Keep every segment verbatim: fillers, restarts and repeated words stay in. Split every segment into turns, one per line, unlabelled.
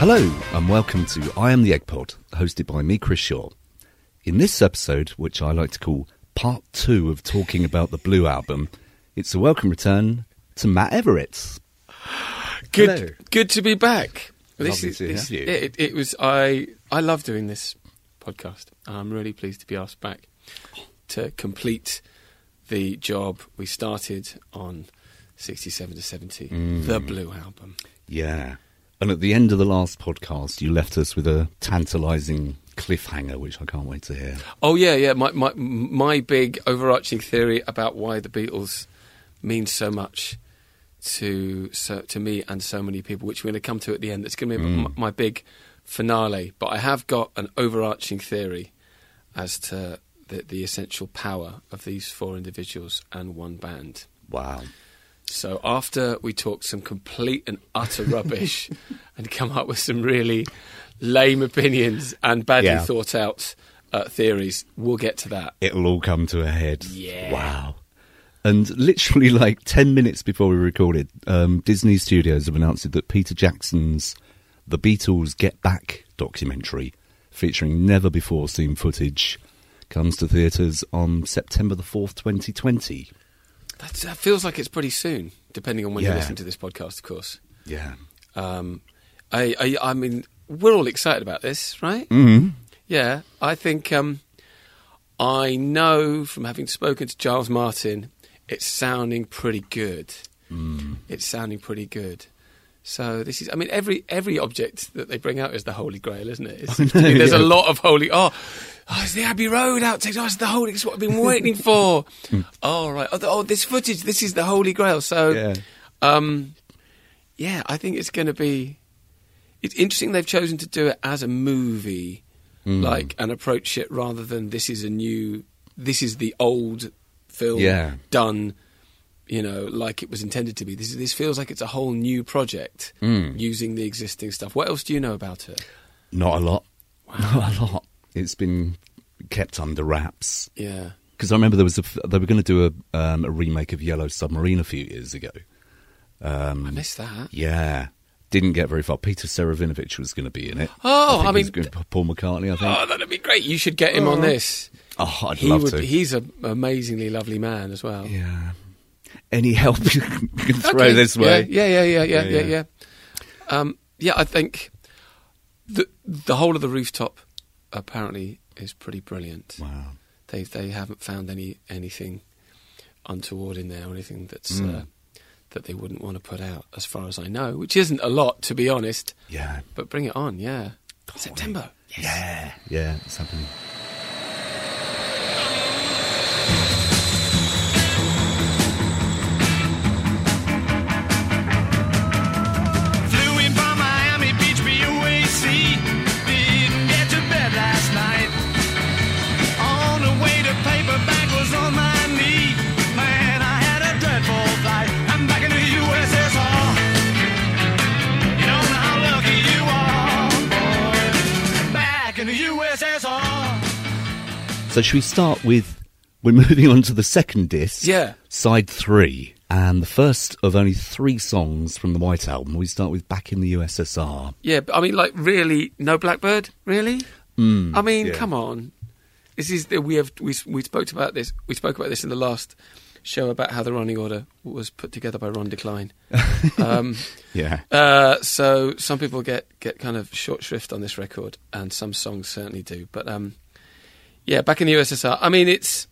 Hello and welcome to I Am the Egg Pod, hosted by me, Chris Shaw. In this episode, which I like to call part two of talking about the Blue album, it's a welcome return to Matt Everett.
Good,
Hello.
good to be back.
Lovely
This is,
to
this,
have you.
It, it was I. I love doing this podcast. I'm really pleased to be asked back to complete the job we started on sixty-seven to seventy,
Mm.
the Blue album.
Yeah. And at the end of the last podcast, you left us with a tantalising cliffhanger, which I can't wait to hear.
Oh yeah, yeah. My my my big overarching theory about why the Beatles mean so much to so, to me and so many people, which we're going to come to at the end. That's going to be
Mm.
my, my big finale. But I have got an overarching theory as to the, the essential power of these four individuals and one band.
Wow.
So after we talked some complete and utter rubbish and come up with some really lame opinions and badly
Yeah.
thought out uh, theories, we'll get to that.
It'll all come to a head.
Yeah.
Wow. And literally like ten minutes before we recorded, um, Disney Studios have announced that Peter Jackson's The Beatles Get Back documentary, featuring never-before-seen footage, comes to theatres on September the fourth, twenty twenty.
That's, that feels like it's pretty soon, depending on when
Yeah.
you listen to this podcast, of course.
Yeah.
Um, I, I, I mean, we're all excited about this, right?
Mm-hmm.
Yeah, I think um, I know from having spoken to Giles Martin, it's sounding pretty good.
Mm.
It's sounding pretty good. So this is, I mean, every every object that they bring out is the Holy Grail, isn't it? It's, to me, there's
yeah.
a lot of holy. Oh, oh, it's the Abbey Road outtakes. Oh, it's the Holy. It's what I've been waiting for. oh, right. Oh, the, oh, this footage. This is the Holy Grail. So,
Yeah.
um, yeah, I think it's going to be. It's interesting they've chosen to do it as a movie,
Mm.
like, and approach it rather than this is a new. This is the old film
Yeah.
done. You know, like it was intended to be. This this feels like it's a whole new project
Mm.
using the existing stuff. What else do you know about it?
Not a lot. Not a lot. It's been kept under wraps.
Yeah.
Because I remember there was a, f- they were going to do a, um, a remake of Yellow Submarine a few years ago. Um,
I missed that.
Yeah. Didn't get very far. Peter Serafinovich was going to be in it.
Oh,
think
I
he was
mean-
going to- Paul McCartney, I think.
Oh, that'd be great. You should get him on this.
Oh, I'd
He
love
would.
to.
He's an amazingly lovely man as well.
Yeah. Any help you can you can throw
Okay.
this way?
Yeah, yeah, yeah, yeah, yeah,
Yeah,
yeah.
yeah.
yeah. Um, yeah, I think the the whole of the rooftop apparently is pretty brilliant.
Wow.
They they haven't found any anything untoward in there or anything that's
Mm.
uh, that they wouldn't want to put out, as far as I know, which isn't a lot, to be honest.
Yeah.
But bring it on, yeah. September.
Yeah. Yeah, it's happening.
Flew in from Miami Beach, B O A C. Didn't get to bed last night. On the way to paperback was on my knee. Man, I had a dreadful flight. I'm back in the U S S R. You don't know how lucky you are, boy. Back in the U S S R.
So should we start with, we're moving on to the second disc,
Yeah.
side three, and the first of only three songs from the White Album. We start with Back in the U S S R.
Yeah, but I mean, like, really, no Blackbird, really?
Mm,
I mean,
yeah.
come on. This is the, we have we we spoke about this. We spoke about this in the last show about how the running order was put together by Ron Decline. um,
Yeah.
uh, so some people get, get kind of short shrift on this record, and some songs certainly do. But um, yeah, Back in the U S S R. I mean, it's.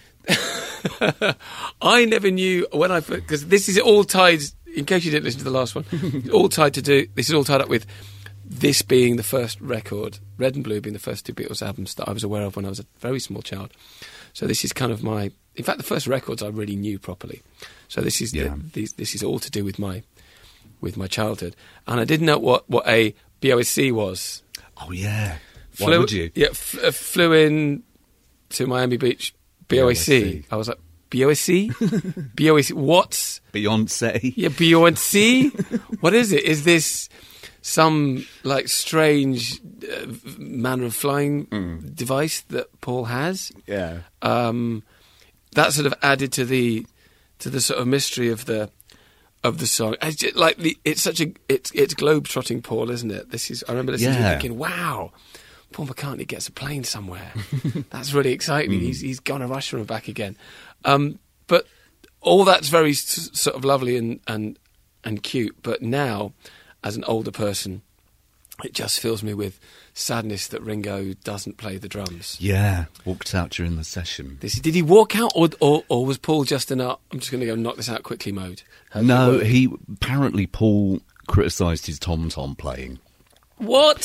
I never knew when I because this is all tied. In case you didn't listen to the last one, all tied to do. This is all tied up with this being the first record, Red and Blue being the first two Beatles albums that I was aware of when I was a very small child. So this is kind of my. In fact, the first records I really knew properly. So this is
Yeah.
the, these, this is all to do with my with my childhood, and I didn't know what what a B O S C was.
Oh, yeah. Why
Flew-
would you?
Yeah, f- uh, flew in to Miami Beach, B O S C.
B O S C.
I was like, B O S C? B O S C, what?
Beyonce.
Yeah, B O S C? What is it? Is this some, like, strange uh, manner of flying
Mm.
device that Paul has?
Yeah.
Um, that sort of added to the to the sort of mystery of the of the song. It's just like the, it's such a it's it's globe-trotting Paul, isn't it? This is I remember listening to
Yeah.
it thinking, wow, Paul McCartney gets a plane somewhere. That's really exciting.
Mm.
He's he's gone to Russia and back again. Um, but all that's very s- sort of lovely and, and and cute. But now, as an older person, it just fills me with sadness that Ringo doesn't play the drums.
Yeah, walked out during the session.
This, did he walk out, or, or or was Paul just in a I'm just going to go knock this out quickly mode? How did it
No,
work?
he apparently Paul criticised his tom tom playing.
What?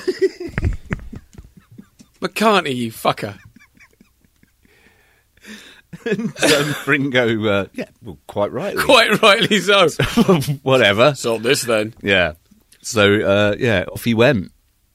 McCartney, you fucker.
So Ringo, uh, yeah, well, quite rightly.
Quite rightly so.
Whatever.
So this then.
Yeah. So, uh, yeah, off he went.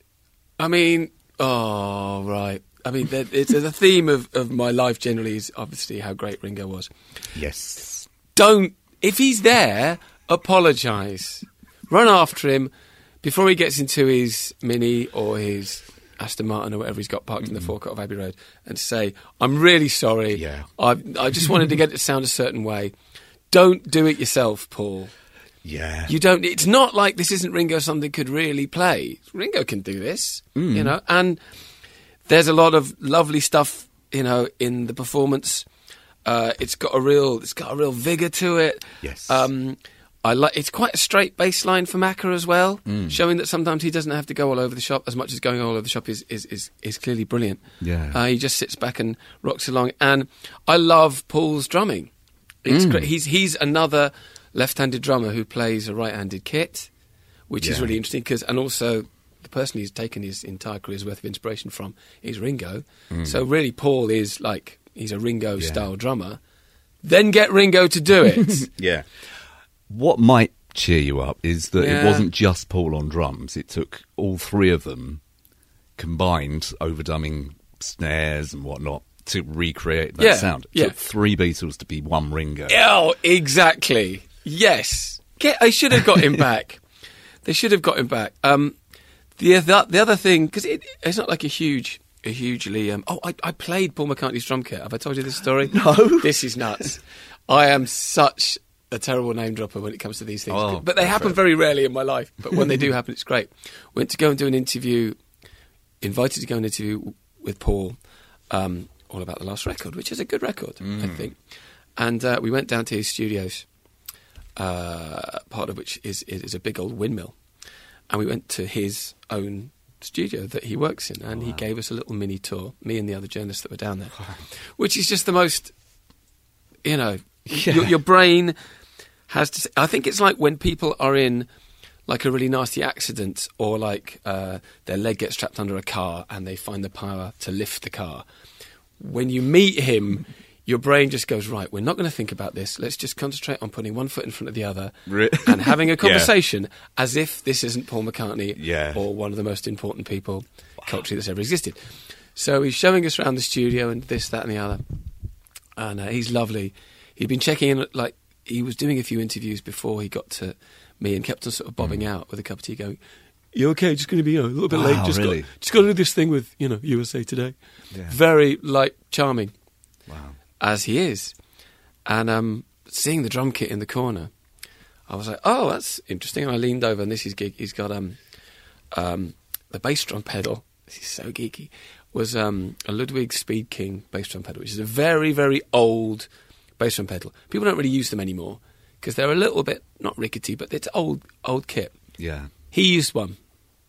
I mean, oh, right. I mean, there- it's the theme of, of my life generally is obviously how great Ringo was.
Yes.
Don't, if he's there, apologise. Run after him before he gets into his Mini or his Aston Martin or whatever he's got parked in the forecourt of Abbey Road and say, I'm really sorry.
Yeah.
I I just wanted to get it to sound a certain way. Don't do it yourself, Paul.
Yeah.
You don't. It's not like this isn't Ringo something could really play. Ringo can do this,
Mm.
you know. And there's a lot of lovely stuff, you know, in the performance. Uh, it's got a real, it's got a real vigor to it.
Yes.
Um, I like. It's quite a straight bass line for Macca as well,
Mm.
showing that sometimes he doesn't have to go all over the shop as much as going all over the shop is is is, is clearly brilliant.
Yeah.
Uh, he just sits back and rocks along, and I love Paul's drumming. It's
Mm.
great. He's he's another left-handed drummer who plays a right-handed kit, which is
Yeah.
really interesting because, and also the person he's taken his entire career's worth of inspiration from is Ringo. So really, Paul is like he's a Ringo-style drummer. Then get Ringo to do it.
Yeah. What might cheer you up is that
Yeah.
it wasn't just Paul on drums. It took all three of them combined, overdubbing snares and whatnot, to recreate that
Yeah,
sound. It
yeah.
took three Beatles to be one Ringo.
Oh, exactly. Yes. Get, I should have got him back. They should have got him back. Um, the other, the other thing, because it, it's not like a huge, a hugely. Um, oh, I, I played Paul McCartney's drum kit. Have I told you this story?
No.
This is nuts. I am such a terrible name dropper when it comes to these things,
Oh,
but they
go for
happen
it.
very rarely in my life. But when they do happen, it's great. Went to go and do an interview. Invited to go and interview with Paul. Um, all about the last record, which is a good record, I think. And uh, we went down to his studios, uh, part of which is, is a big old windmill. And we went to his own studio that he works in, and he gave us a little mini tour, me and the other journalists that were down there, which is just the most, you know,
Yeah.
your, your brain has to... I think it's like when people are in like a really nasty accident or like uh, their leg gets trapped under a car and they find the power to lift the car. When you meet him, your brain just goes, right, we're not going to think about this. Let's just concentrate on putting one foot in front of the other
Re-
and having a
Yeah.
conversation as if this isn't Paul McCartney
Yeah.
or one of the most important people culturally that's ever existed. So he's showing us around the studio and this, that and the other. And uh, he's lovely. He'd been checking in, like, he was doing a few interviews before he got to me and kept on sort of bobbing out with a cup of tea going, you okay? Just going to be you know, a little bit
Wow,
late. Just
really?
got, just got to do this thing with, you know, U S A Today.
Yeah.
Very, like, charming,
Wow.
as he is. And um, seeing the drum kit in the corner, I was like, oh, that's interesting. And I leaned over, and this is gig. He's got um, um, the bass drum pedal. This is so geeky. Was um, a Ludwig Speed King bass drum pedal, which is a very, very old bass drum pedal. People don't really use them anymore because they're a little bit, not rickety, but it's old, old kit.
Yeah.
He used one,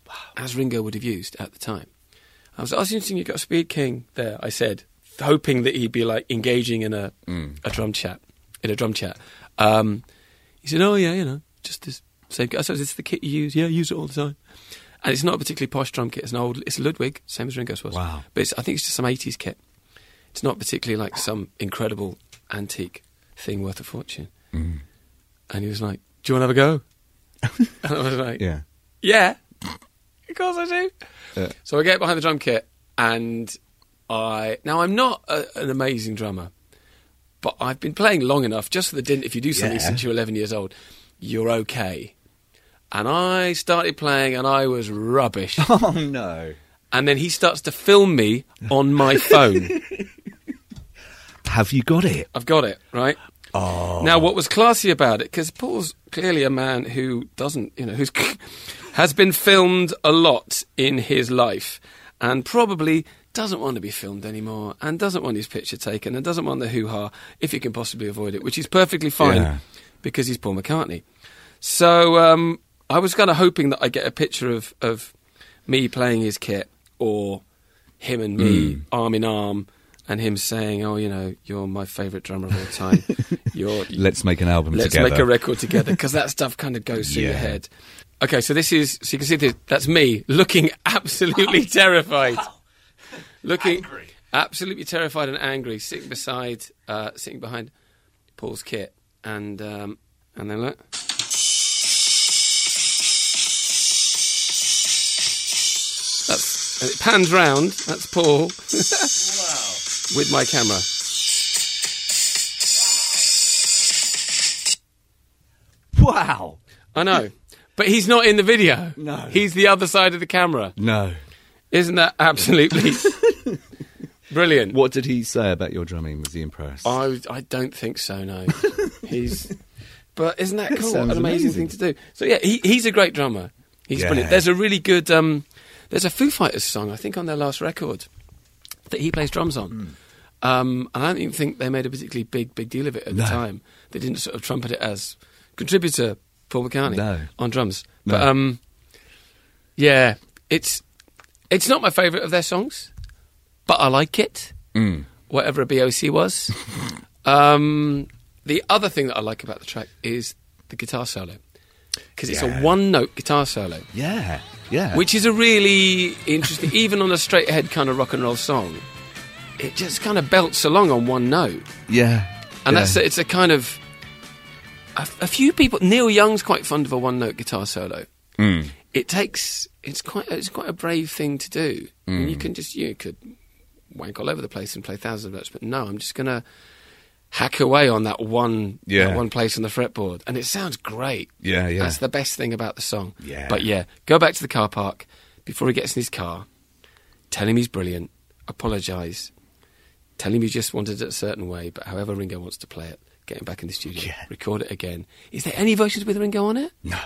as Ringo would have used at the time. I was like, oh, it's interesting you've got a Speed King there, I said, hoping that he'd be like engaging in a
Mm.
a drum chat, in a drum chat. Um, he said, oh yeah, you know, just this same kit. I said, it's the kit you use? Yeah, I use it all the time. And it's not a particularly posh drum kit, it's an old, it's a Ludwig, same as Ringo's was.
Wow.
But it's, I think it's just some eighties kit. It's not particularly like some incredible antique thing worth a fortune.
Mm.
And he was like, do you want to have a go? And I was like,
Yeah.
yeah, of course I do.
Yeah.
So I get behind the drum kit, and I now I'm not a, an amazing drummer, but I've been playing long enough. Just for the didn't, if you do something
Yeah.
since you're eleven years old, you're okay. And I started playing, and I was rubbish.
Oh, no.
And then he starts to film me on my phone.
Have you got it?
I've got it right.
Oh.
Now, what was classy about it, because Paul's clearly a man who doesn't, you know, who's has been filmed a lot in his life, and probably doesn't want to be filmed anymore, and doesn't want his picture taken, and doesn't want the hoo-ha if he can possibly avoid it, which is perfectly fine
Yeah.
because he's Paul McCartney. So um, I was kind of hoping that I get a picture of, of me playing his kit, or him and me
Mm.
arm in arm, and him saying, "Oh, you know, you're my favourite drummer of all time. You're
Let's make an album
let's
together.
make a record together," because that stuff kind of goes through your
Yeah.
head. Okay, so this is so you can see this, that's me looking absolutely terrified, looking
Angry.
absolutely terrified and angry, sitting beside, uh, sitting behind Paul's kit, and um, and then look. That's, and it pans round. That's Paul with my camera.
Wow.
I know, but he's not in the video.
No.
He's the other side of the camera.
No.
Isn't that absolutely brilliant?
What did he say about your drumming? Was he impressed?
I, I don't think so, no. He's, but isn't that cool?
sounds
An amazing,
amazing.
thing to do. So yeah, he, he's a great drummer. He's
Yeah.
brilliant. There's a really good, um, there's a Foo Fighters song, I think on their last record, that he plays drums on.
Hmm.
Um, and I don't even think they made a particularly big, big deal of it at
No.
the time. They didn't sort of trumpet it as contributor Paul McCartney
No.
on drums.
No.
But um, yeah, it's it's not my favourite of their songs, but I like it.
Mm.
Whatever a B O C was. um, the other thing that I like about the track is the guitar solo, because it's
Yeah.
a one-note guitar solo,
Yeah. Yeah.
which is a really interesting. Even on a straight-ahead kind of rock and roll song, it just kind of belts along on one note,
Yeah.
and
yeah.
that's it's a kind of a, a few people. Neil Young's quite fond of a one-note guitar solo.
Mm.
It takes it's quite it's quite a brave thing to do. And
Mm.
you can just you could wank all over the place and play thousands of notes, but no, I'm just gonna hack away on that one
Yeah.
that one place on the fretboard, and it sounds great.
Yeah, yeah.
That's the best thing about the song.
Yeah.
But yeah, go back to the car park before he gets in his car. Tell him he's brilliant. Apologise. Tell him you just wanted it a certain way, but however Ringo wants to play it, get him back in the studio,
Yeah.
record it again. Is there any versions with Ringo on it?
No.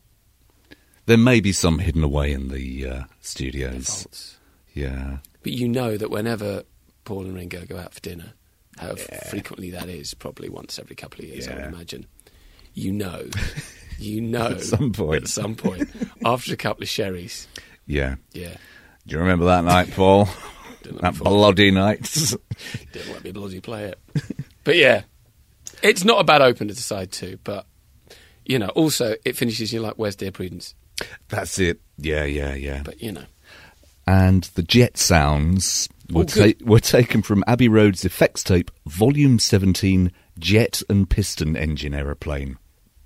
There may be some hidden away in the uh, studios.
Vaults.
Yeah.
But you know that whenever Paul and Ringo go out for dinner, however frequently that is, probably once every couple of years, I
Yeah.
would imagine, you know, you know,
At some point.
at some point, after a couple of sherries,
Yeah.
yeah,
Do you remember that night, Paul?
Didn't
that
let me
bloody night.
didn't let me bloody play it. But yeah, it's not a bad opener to side two, but you know, also it finishes. You're like, where's Dear Prudence?
That's it. Yeah, yeah, yeah.
But you know,
And the jet sounds were,
Oh, good.
ta- were taken from Abbey Road's effects tape, Volume seventeen, Jet and Piston Engine Aeroplane.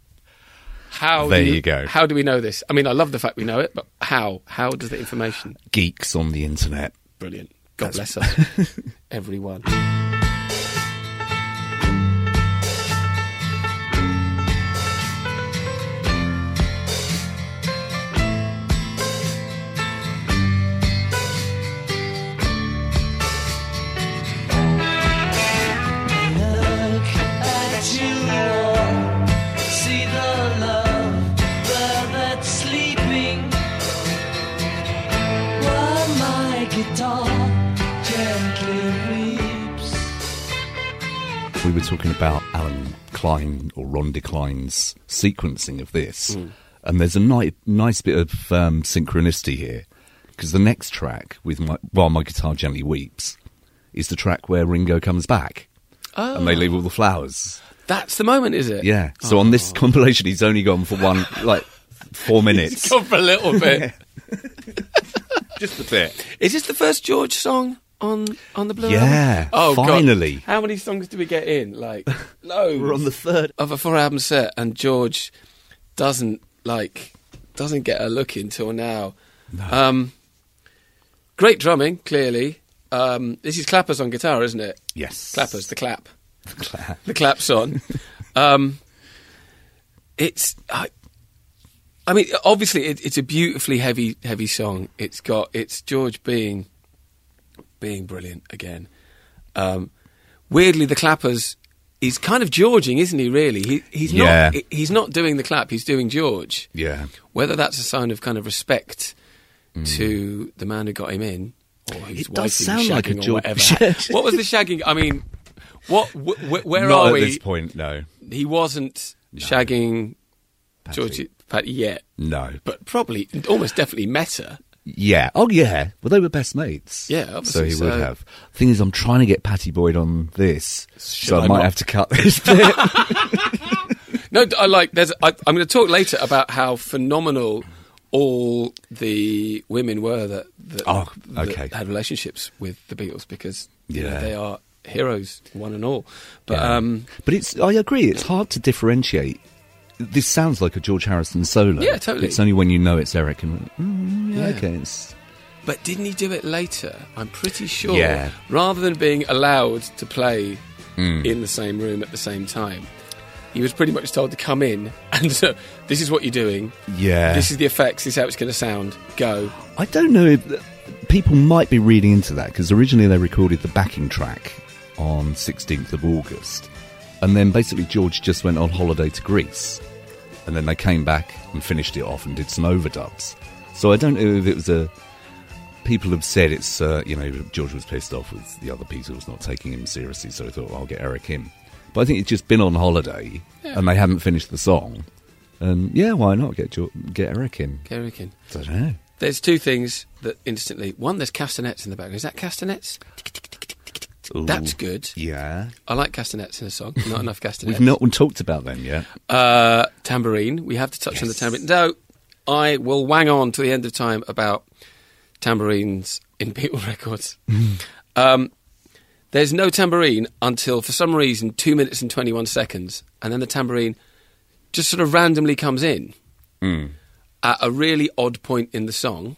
how
There
do
you go.
How do we know this? I mean, I love the fact we know it, but how? How does the information?
Geeks on the internet.
Brilliant. God
That's-
bless us, everyone.
Look at you, see the love bird that's sleeping. While my guitar gently weeps.
We were talking about Alan Klein or Ron DeCline's sequencing of this,
Mm.
and there's a ni- nice bit of um, synchronicity here, because the next track with my While My Guitar Gently Weeps is the track where Ringo comes back
Oh,
and they leave all the flowers.
that's the moment, is it?
Yeah. So on this compilation, he's only gone for one, like four minutes.
It's gone for a little bit.
Just a bit.
Is this the first George song on on the Blue
Yeah,
album? Oh,
finally.
God. How many songs do we get in? Like, loads.
We're on the third.
Of a four album set, and George doesn't, like, doesn't get a look until now. Um, great drumming, clearly. Um, this is Clappers on guitar, isn't it?
Yes.
Clappers, the clap.
Clap.
The clap's on. um, it's, I, I mean, obviously, it, it's a beautifully heavy, heavy song. It's got, it's George being, being brilliant again. Um, weirdly, the Clappers he's kind of Georging, isn't he? Really, he, he's
Yeah.
not. He's not doing the clap. He's doing George.
Yeah.
Whether that's a sign of kind of respect to the man who got him in, or his
It
wife
does
who's
sound like a
shagging or
George-
whatever. What was the shagging? I mean, what? Wh- wh- where
Not
are
at
we?
this point, no.
He wasn't shagging
Patty.
George Patty yet,
No.
but probably, almost definitely met her.
Yeah. Oh, yeah. Well, they were best mates.
Yeah,
So
obviously,
he would
so-
have. Thing is, I'm trying to get Patty Boyd on this,
Should
so I,
I
might
not?
have to cut this bit.
No, I like. There's. I, I'm going to talk later about how phenomenal all the women were that, that,
Oh,
that
okay.
had relationships with the Beatles, because you know,
Yeah.
they are heroes, one and all. But
Yeah.
um,
But it's. I agree. It's hard to differentiate. This sounds like a George Harrison solo.
Yeah, totally.
It's only when you know it's Eric and mm, yeah,
Yeah.
okay. It's,
but didn't he do it later? I'm pretty sure.
Yeah.
Rather than being allowed to play
Mm.
in the same room at the same time, he was pretty much told to come in and so this is what you're doing.
yeah.
This is the effects. This is how it's going to sound. Go.
I don't know if people might be reading into that, because originally they recorded the backing track on sixteenth of August, and then basically George just went on holiday to Greece, and then they came back and finished it off and did some overdubs. So I don't know if it was a. People have said it's uh, you know, George was pissed off with the other Beatles not taking him seriously, so he thought, I'll get Eric in. But I think it's just been on holiday
Yeah.
and they haven't finished the song, and yeah, why not get George, get Eric in?
Eric in.
I don't know.
There's two things that instantly. One, there's castanets in the background. Is that castanets? That's
Ooh.
good.
Yeah.
I like castanets in a song. Not enough castanets.
We've not talked about them yet.
Uh, tambourine. We have to touch on the
Yes.
tambourine. No, I will wang on to the end of time about tambourines in Beatle records. um, there's no tambourine until, for some reason, two minutes and twenty-one seconds, and then the tambourine just sort of randomly comes in
Mm.
at a really odd point in the song,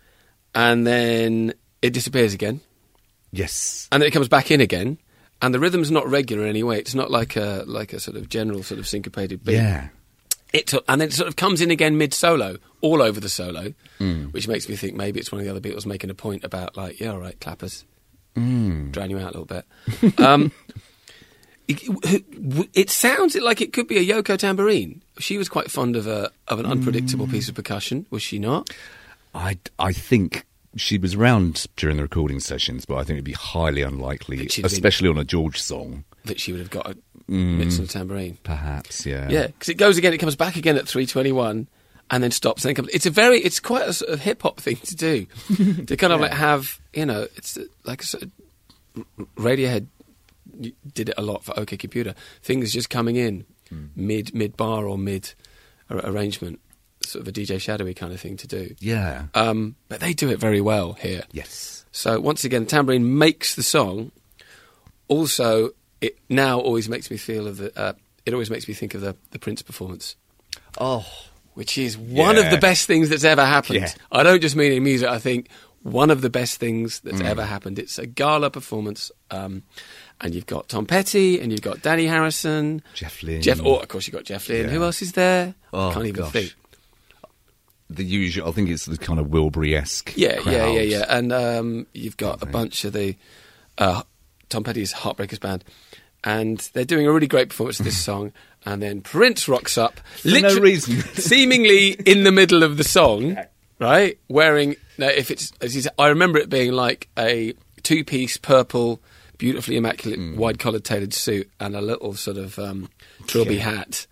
and then it disappears again.
Yes.
And then it comes back in again, and the rhythm's not regular anyway. It's not like a like a sort of general sort of syncopated beat.
Yeah.
It t- and then it sort of comes in again mid solo, all over the solo,
Mm.
which makes me think maybe it's one of the other Beatles making a point about like, yeah, all right, clappers,
Mm.
drown you out a little bit. um, it, it sounds like it could be a Yoko tambourine. She was quite fond of a of an unpredictable piece of percussion, was she not?
I, I think she was around during the recording sessions, but I think it'd be highly unlikely,
That she'd been-
especially on a George song.
That she would have got a
Mm.
mix on a tambourine.
Perhaps, yeah.
Yeah, because it goes again, it comes back again at three twenty-one, and then stops, and then comes. It's a very, it's quite a sort of hip hop thing to do, to kind of like have, you know, it's like a sort of Radiohead did it a lot for OK Computer. Things just coming in
Mm.
mid mid bar or mid ar- arrangement, sort of a D J Shadowy kind of thing to do.
Yeah.
Um, but they do it very well here.
Yes.
So once again, the tambourine makes the song. Also, it now always makes me feel of the. Uh, it always makes me think of the the Prince performance,
Oh.
which is one of
Yeah.
the best things that's ever happened.
Yeah.
I don't just mean in music. I think one of the best things that's
Mm.
ever happened. It's a gala performance, um, and you've got Tom Petty, and you've got Danny Harrison,
Jeff Lynne.
Jeff. Oh, of course, you've got Jeff Lynne.
Yeah.
Who else is there?
Oh,
I can't even
gosh.
think.
The usual, I think it's the kind of Wilbury-esque
Yeah,
crowd.
yeah, yeah, yeah. And um, you've got a
Okay.
bunch of the uh, Tom Petty's Heartbreakers band, and they're doing a really great performance of this song. And then Prince rocks up,
For no
literally-
reason.
seemingly in the middle of the song, right? Wearing, now, if it's, as you said, I remember it being like a two-piece purple, beautifully immaculate,
Mm.
wide-collared tailored suit and a little sort of um, trilby
Yeah.
hat,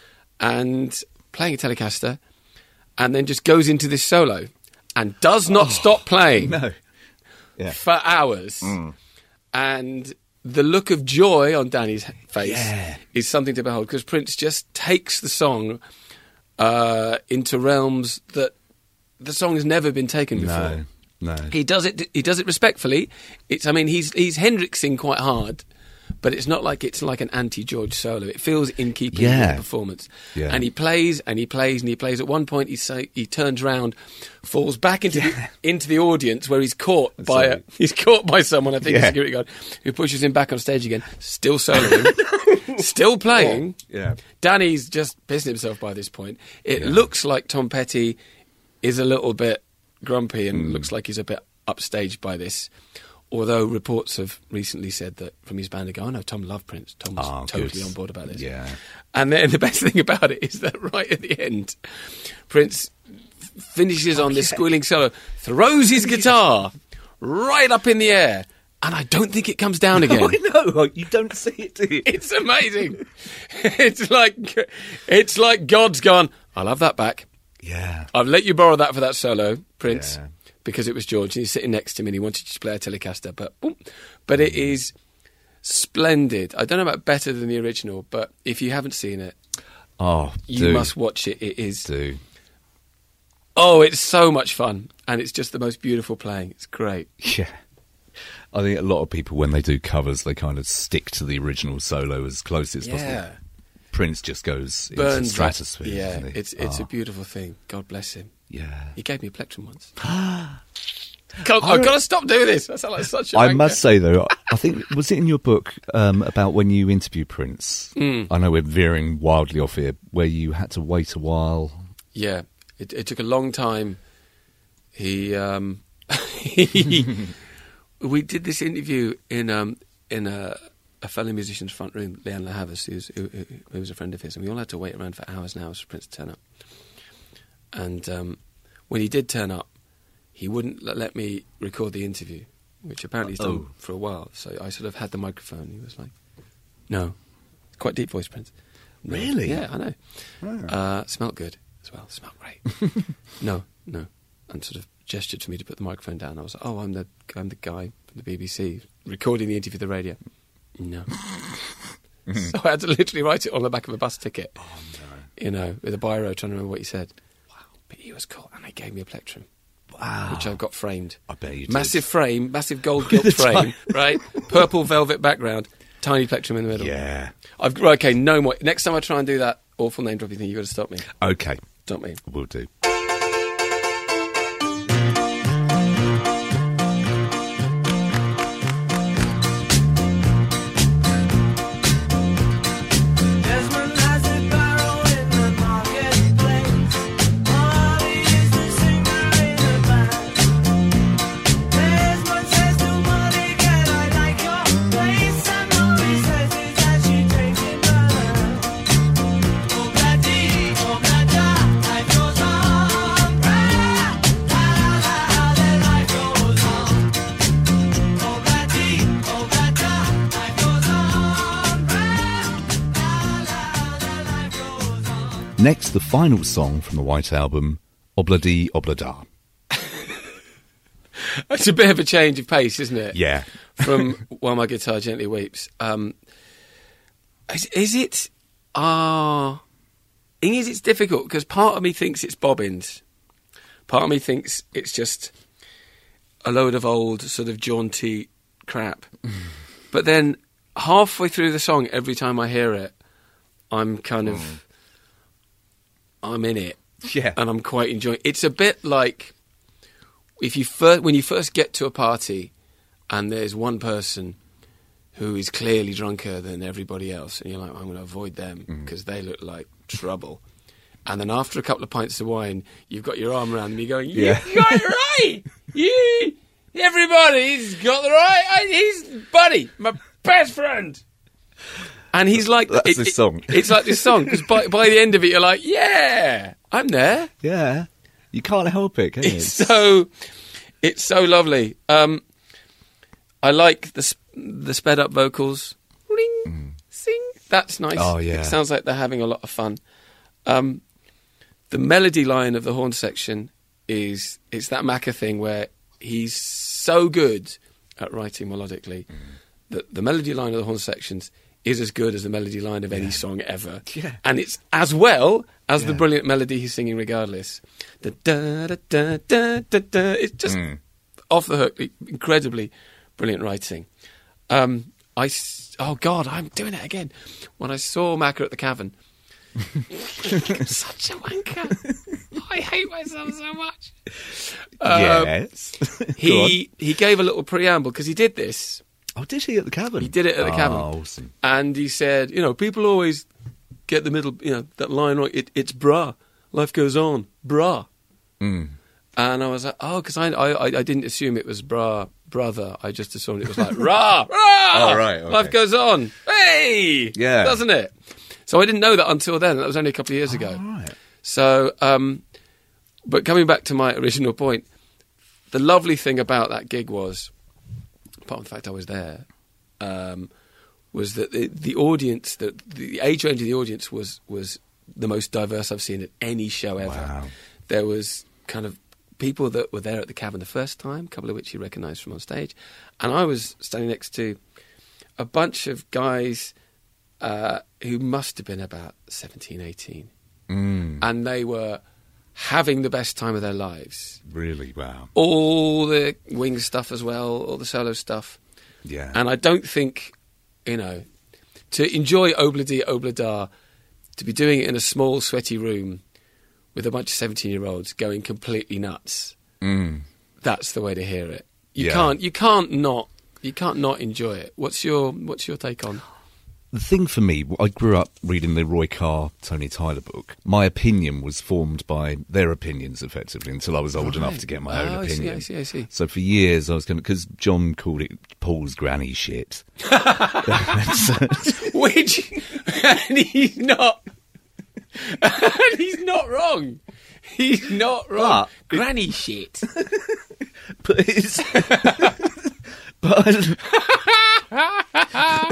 and playing a Telecaster, and then just goes into this solo and does not stop playing
No. Yeah.
for hours. And the look of joy on Danny's face
Yeah.
is something to behold, because Prince just takes the song uh, into realms that the song has never been taken before.
No. No.
He does it. He does it respectfully. It's. I mean, he's he's Hendrixing quite hard, but it's not like it's like an anti-George solo. It feels in keeping with
Yeah.
the performance.
Yeah.
And he plays and he plays and he plays. At one point, he say he turns round, falls back into the, into the audience where he's caught by a,
Sorry.
he's caught by someone. I think a
Yeah.
security guard who pushes him back on stage again. Still soloing, still playing.
Yeah.
Danny's just pissing himself by this point. It looks like Tom Petty is a little bit grumpy and looks like he's a bit upstaged by this. Although reports have recently said that from his band, they go, oh no, Tom loved Prince. Tom was
Ah,
totally
good.
on board about this.
Yeah.
And then the best thing about it is that right at the end, Prince f- finishes on this squealing solo, throws his guitar right up in the air, and I don't think it comes down again.
Oh, no, you don't see it, do you?
It's amazing. It's like it's like God's gone, I'll have that back.
Yeah.
I've let you borrow that for that solo, Prince,
Yeah.
because it was George, and he's sitting next to him, and he wanted you to play a Telecaster, but boom. But it is splendid. I don't know about better than the original, but if you haven't seen it,
Oh,
you
do.
must watch it. It is.
do.
Oh, it's so much fun, and it's just the most beautiful playing. It's great.
Yeah. I think a lot of people, when they do covers, they kind of stick to the original solo as close as possible. Prince just goes into
Burns
stratosphere.
up. Yeah,
doesn't he?
it's it's
Oh,
a beautiful thing. God bless him.
Yeah.
He gave me a plectrum once. God, I've got to stop doing this. I sound like such a
I
wanker.
must say, though, I think, was it in your book um, about when you interview Prince?
Mm.
I know we're veering wildly off here, where you had to wait a while.
Yeah, it, it took a long time. He, um, he we did this interview in um, in a, a fellow musician's front room, Leanne La Havas, who's, who, who, who was a friend of his, and we all had to wait around for hours and hours for Prince to turn up. And um, when he did turn up, he wouldn't l- let me record the interview, which apparently he's done
Oh.
for a while. So I sort of had the microphone. He was like, "No," quite deep voice, Prince. "No."
Really?
Yeah, I know.
Oh.
Uh, smelled good as well. Smelled great. no, no, and sort of gestured for me to put the microphone down. I was like, "Oh, I'm the I'm the guy from the B B C recording the interview for the radio." No. So I had to literally write it on the back of a bus ticket.
Oh, no.
You know, with a biro, trying to remember what he said. Wow, but he was cool, and they gave me a plectrum.
Wow.
Which I've got framed.
I bet you did.
Massive frame, massive gold gilt frame, right? Purple velvet background, tiny plectrum in the middle.
Yeah.
I've right, okay, no more. Next time I try and do that awful name dropping thing, you've got to stop me.
Okay,
Stop me.
we'll do.
Desmond has a barrow in the marketplace. Molly is the singer in the band. Desmond says to Molly, "Can I like your place?" And Molly says it's as she takes him by the hand. Oh, bloody, oh, blada, life goes on. Blah, la, la, la, then life goes on. Oh, bloody, oh, blada, life goes on. Blah,
Next, the final song from the White Album, Obladi Oblada.
It's a bit of a change of pace, isn't it?
Yeah.
From While My Guitar Gently Weeps. Um, is, is it... Ah... thing is, it's difficult, because part of me thinks it's bobbins. Part of me thinks it's just a load of old, sort of jaunty crap. But then, halfway through the song, every time I hear it, I'm kind of... I'm in it.
Yeah.
And I'm quite enjoying. It's a bit like if you first, when you first get to a party, and there's one person who is clearly drunker than everybody else, and you're like, I'm going to avoid them because they look like trouble. And then after a couple of pints of wine, you've got your arm around them. You're going,
Yeah.
you got it right. You, everybody's got the right. I, he's buddy, my best friend. And he's like,
That's this song.
It's like this song because by by the end of it, you're like, yeah, I'm there.
Yeah. You can't help it, can you?
It's so, it's so lovely. Um, I like the sp- the sped up vocals. Ring, sing. That's nice.
Oh, yeah.
It sounds like they're having a lot of fun. Um, the melody line of the horn section is it's that Macca thing where he's so good at writing melodically that the melody line of the horn sections is as good as the melody line of any song ever.
Yeah.
And it's as well as the
Yeah.
brilliant melody he's singing regardless. Da, da, da, da, da, da, da. It's just
Mm.
off the hook, incredibly brilliant writing. Um, I s- oh God, I'm doing it again. When I saw Macca at the Cavern, I'm such a wanker. I hate myself so much. Um,
yes. Go on.
He he gave a little preamble because he did this.
Oh, did he at the Cavern?
He did it at the
oh,
Cavern.
Awesome.
And he said, you know, people always get the middle, you know, that line right. It, it's brah. Life goes on. Brah.
Mm.
And I was like, oh, because I, I I didn't assume it was bra brother, I just assumed it was like, rah, rah!
Oh, right, okay.
Life goes on. Hey!
Yeah.
Doesn't it? So I didn't know that until then. That was only a couple of years ago.
All right.
So, um, but coming back to my original point, the lovely thing about that gig was, apart from the fact I was there, um, was that the, the audience, the, the age range of the audience was was the most diverse I've seen at any show ever.
Wow.
There was kind of people that were there at the Cavern the first time, a couple of which you recognised from on stage, and I was standing next to a bunch of guys uh, who must have been about seventeen, eighteen,
Mm,
and they were having the best time of their lives.
really, wow.
All the wing stuff as well, all the solo stuff.
Yeah.
And I don't think, you know, to enjoy Obladi Oblada, to be doing it in a small, sweaty room with a bunch of seventeen-year-olds going completely nuts,
Mm.
that's the way to hear it. You
Yeah.
can't, you can't not, you can't not enjoy it. What's your, what's your take on?
The thing for me, I grew up reading the Roy Carr, Tony Tyler book. My opinion was formed by their opinions, effectively, until I was old enough to get my
Oh,
own
I see,
opinion.
I see, I see.
So for years, I was going to, because John called it Paul's granny shit.
Which, and he's not, and he's not wrong. He's not wrong.
But-
Granny shit.
But it's. but I-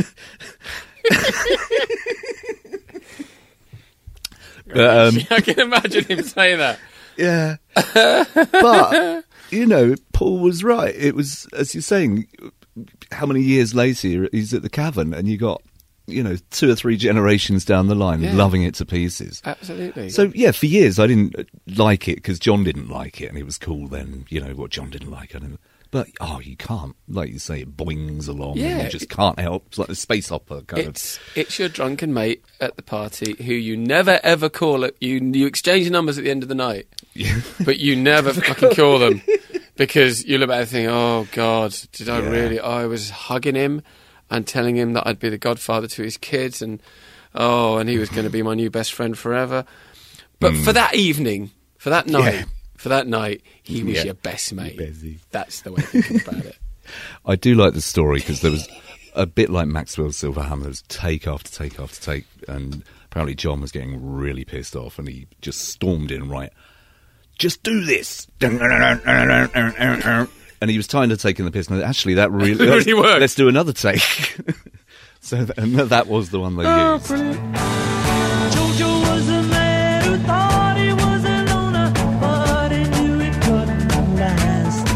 But, um,
I can imagine him saying that.
yeah. But, you know, Paul was right. It was, as you're saying, how many years later he's at the Cavern and you got, you know, two or three generations down the line
Yeah.
loving it to pieces.
Absolutely.
So, yeah, for years I didn't like it because John didn't like it and it was cool then, you know, what John didn't like. I don't know. But, oh, you can't, like you say, it boings along
Yeah,
and you just
it-
can't help. It's like a space opera kind
it's it's your drunken mate at the party who you never ever call it. You you exchange numbers at the end of the night,
of... Yeah.
but you never fucking call them because you look back and think, oh God, did I
Yeah.
really? I was hugging him and telling him that I'd be the godfather to his kids, and oh, and he was going to be my new best friend forever. But for that evening, for that night,
Yeah.
for that night, he was
Yeah.
your best mate.
Bezzy.
That's the way of thinking about it.
I do like the story because there was a bit like Maxwell Silverhammer. There was take after take after take, and apparently John was getting really pissed off, and he just stormed in. Right, just do this, and he was tired of taking the piss. And actually, that really,
It really worked.
Let's do another take. So th- and that was the one they used.
Jojo was a man who thought he was a loner, but he knew it couldn't last.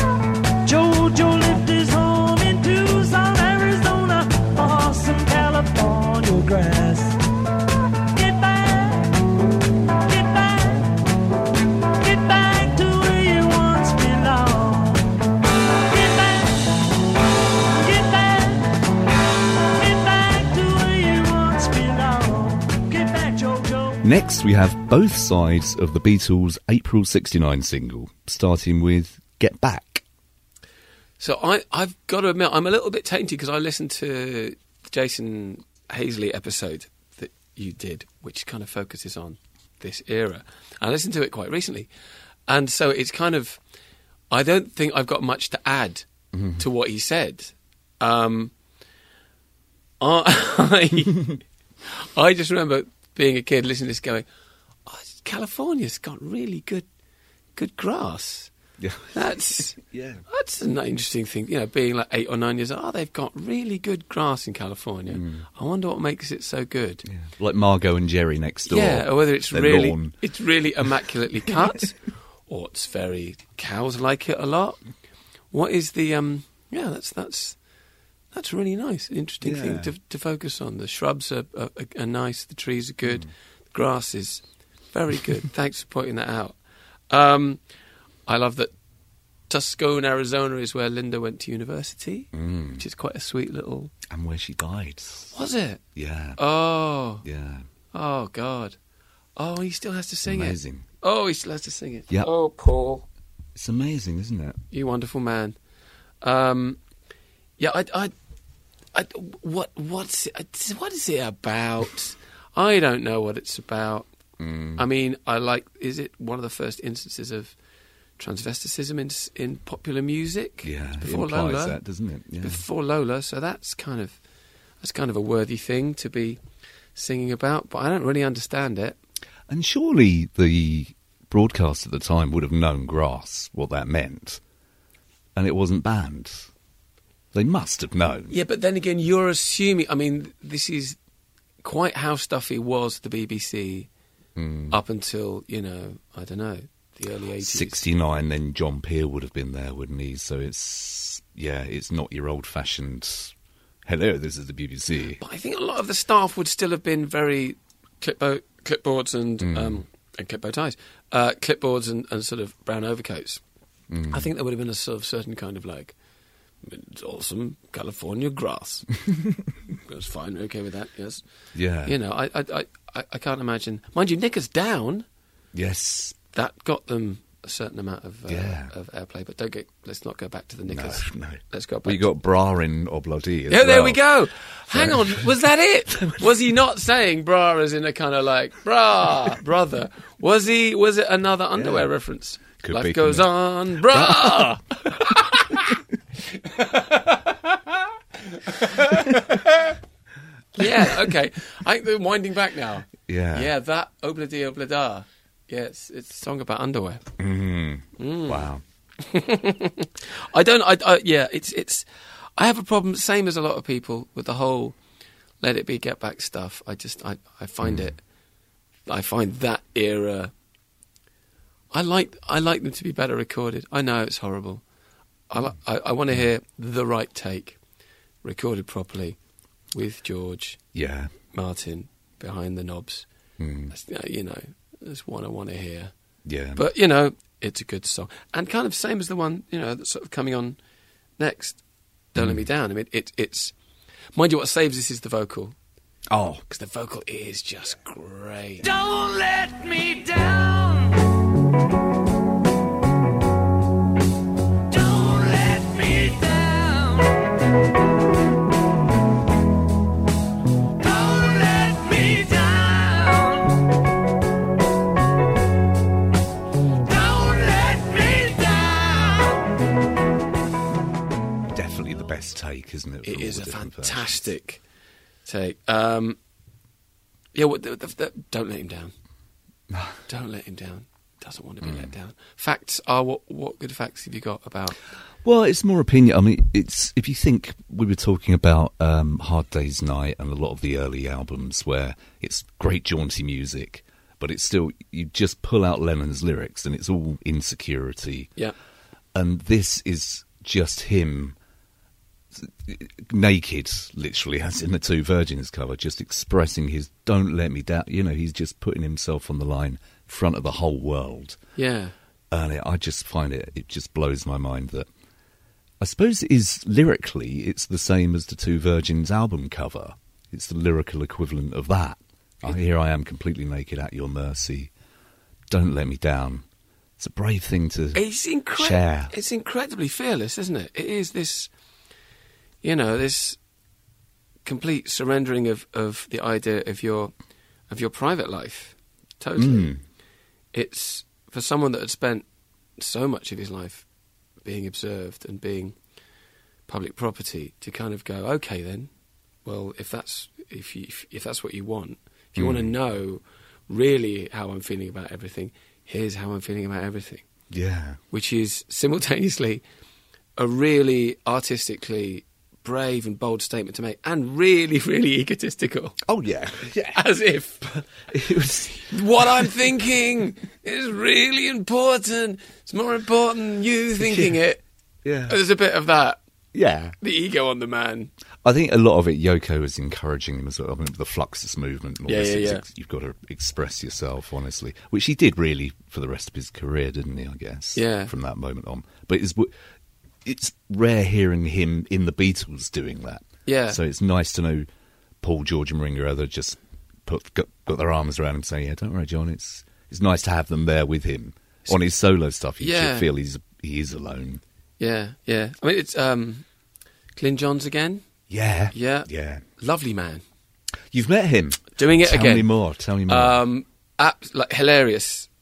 Jojo lived his home in Tucson, Arizona, or some California grass. Get back, get back, get back to where you once belonged. Get back, get back, get back to where you once belonged. Get back, Jojo.
Next, we have both sides of the Beatles' April sixty-nine single, starting with "Get Back."
So I, I've got to admit, I'm a little bit tainted because I listened to the Jason Hazley episode that you did, which kind of focuses on this era. I listened to it quite recently. And so it's kind of, I don't think I've got much to add to what he said. Um, I, I just remember being a kid listening to this going, oh, California's got really good, good grass.
Yeah.
That's
Yeah.
that's an interesting thing. You know, being like eight or nine years old, oh, they've got really good grass in California.
Mm.
I wonder what makes it so good.
Yeah. Like Margot and Jerry next door.
Yeah, or whether it's
Their
really
lawn.
it's really immaculately cut, or it's very cows like it a lot. What is the um? Yeah, that's that's that's really nice, interesting thing
Yeah.
to to focus on. The shrubs are are, are nice, the trees are good,
Mm.
the grass is very good. Thanks for pointing that out. Um, I love that Tucson, Arizona is where Linda went to university,
Mm.
which is quite a sweet little...
And where she died.
Was it?
Yeah.
Oh,
Yeah.
oh, God. Oh, he still has to sing it.
Amazing.
Oh, he still has to sing it.
Yep.
Oh, Paul,
It's amazing, isn't it?
you wonderful man. Um, yeah, I, I, I, what, what's, it, what is it about? I don't know what it's about.
Mm.
I mean, I like. Is it one of the first instances of transvesticism in s- in popular music.
Yeah,
It's
it
before
implies
Lola,
that, doesn't it? Yeah.
before Lola. So that's kind of that's kind of a worthy thing to be singing about. But I don't really understand it.
And surely the broadcast at the time would have known grass, what that meant, and it wasn't banned. They must have known.
Yeah, but then again, you're assuming. I mean, this is quite how stuffy was the B B C
Mm.
up until, you know, I don't know, the early eighties.
sixty-nine, then John Peer would have been there, wouldn't he? So it's, yeah, it's not your old-fashioned, hello, this is the B B C.
But I think a lot of the staff would still have been very clipboard, clipboards and
Mm.
um, and clipboard ties, uh, clipboards and, and sort of brown overcoats.
Mm.
I think there would have been a sort of certain kind of like, it's awesome California grass. That's fine, we're okay with that. Yes,
Yeah.
you know, I I, I I I can't imagine. Mind you, Knickers Down,
Yes.
that got them a certain amount of uh,
Yeah.
of airplay. But don't get. Let's not go back to the
No,
Knickers.
no.
Let's go back.
Well, you
to-
got bra in Obladi as
Yeah, there
well.
we go. Hang on, was that it? Was he not saying bra as in a kind of like bra, brother? Was he? Was it another underwear
Yeah.
reference?
Could
Life
be,
goes
couldn't
on, bra. Yeah, okay. I think they're winding back now.
Yeah.
Yeah, that obladi oblada. Yeah, it's, it's a song about underwear.
Mm.
Mm.
Wow.
I don't. I, I yeah. It's it's. I have a problem, same as a lot of people, with the whole "Let It Be, Get Back" stuff. I just I I find it. I find that era. I like I like them to be better recorded. I know it's horrible. I li- I, I want to hear the right take, recorded properly, with George
Yeah.
Martin behind the knobs.
Mm.
That's, uh, you know, that's what I want to hear.
Yeah.
But, you know, it's a good song. And kind of same as the one, you know, that's sort of coming on next, Don't Let
Mm.
Me Down. I mean, it, it's... Mind you, what saves this is the vocal.
oh.
Because the vocal is just great.
Don't let me down. Don't let me down. Don't let me down. Don't let me down.
Definitely the best take, isn't it?
It
from all
is
the
a
different
fantastic take. Um, yeah, what, the, the, the, don't let him down. Don't let him down. Doesn't want to be
Mm.
let down. Facts are what? What good facts have you got about?
Well, it's more opinion. I mean, it's if you think we were talking about um, Hard Day's Night and a lot of the early albums where it's great jaunty music, but it's still, you just pull out Lennon's lyrics and it's all insecurity.
Yeah,
And this is just him naked, literally, as in the Two Virgins cover, just expressing his "don't let me down." You know, he's just putting himself on the line in front of the whole world.
yeah,
And it, I just find it, it just blows my mind that, I suppose it is lyrically, it's the same as the Two Virgins album cover. It's the lyrical equivalent of that. Oh, here I am completely naked at your mercy. Don't let me down. It's a brave thing to
it's incredible.
share.
It's incredibly fearless, isn't it? It is this, you know, this complete surrendering of, of the idea of your of your private life. Totally.
Mm.
It's for someone that had spent so much of his life being observed and being public property to kind of go, okay, then, well, if that's if you, if, if that's what you want, if you
Mm.
want to know really how I'm feeling about everything, here's how I'm feeling about everything,
Yeah.
which is simultaneously a really artistically brave and bold statement to make, and really, really egotistical.
Oh, yeah. Yeah.
As if
It was,
what I'm thinking is really important. It's more important than you thinking it.
yeah.
There's a bit of that.
Yeah.
The ego on the man.
I think a lot of it, Yoko was encouraging him as well. I mean, the Fluxus movement. And all
Yeah,
this,
yeah,
it's
yeah.
ex- you've got to express yourself, honestly. Which he did really for the rest of his career, didn't he, I guess?
Yeah.
From that moment on. But it's, w- it's rare hearing him in the Beatles doing that.
Yeah.
So it's nice to know Paul, George and Ringo Other just put, got, got their arms around him saying, yeah, don't worry, John, it's it's nice to have them there with him. On his solo stuff, you
Yeah.
should feel he's he is alone.
Yeah, yeah. I mean, it's um, Glyn Johns again.
Yeah.
Yeah.
Yeah.
Lovely man.
You've met him.
Doing it
Tell
again.
me more. Tell me more.
Um, ap- like hilarious,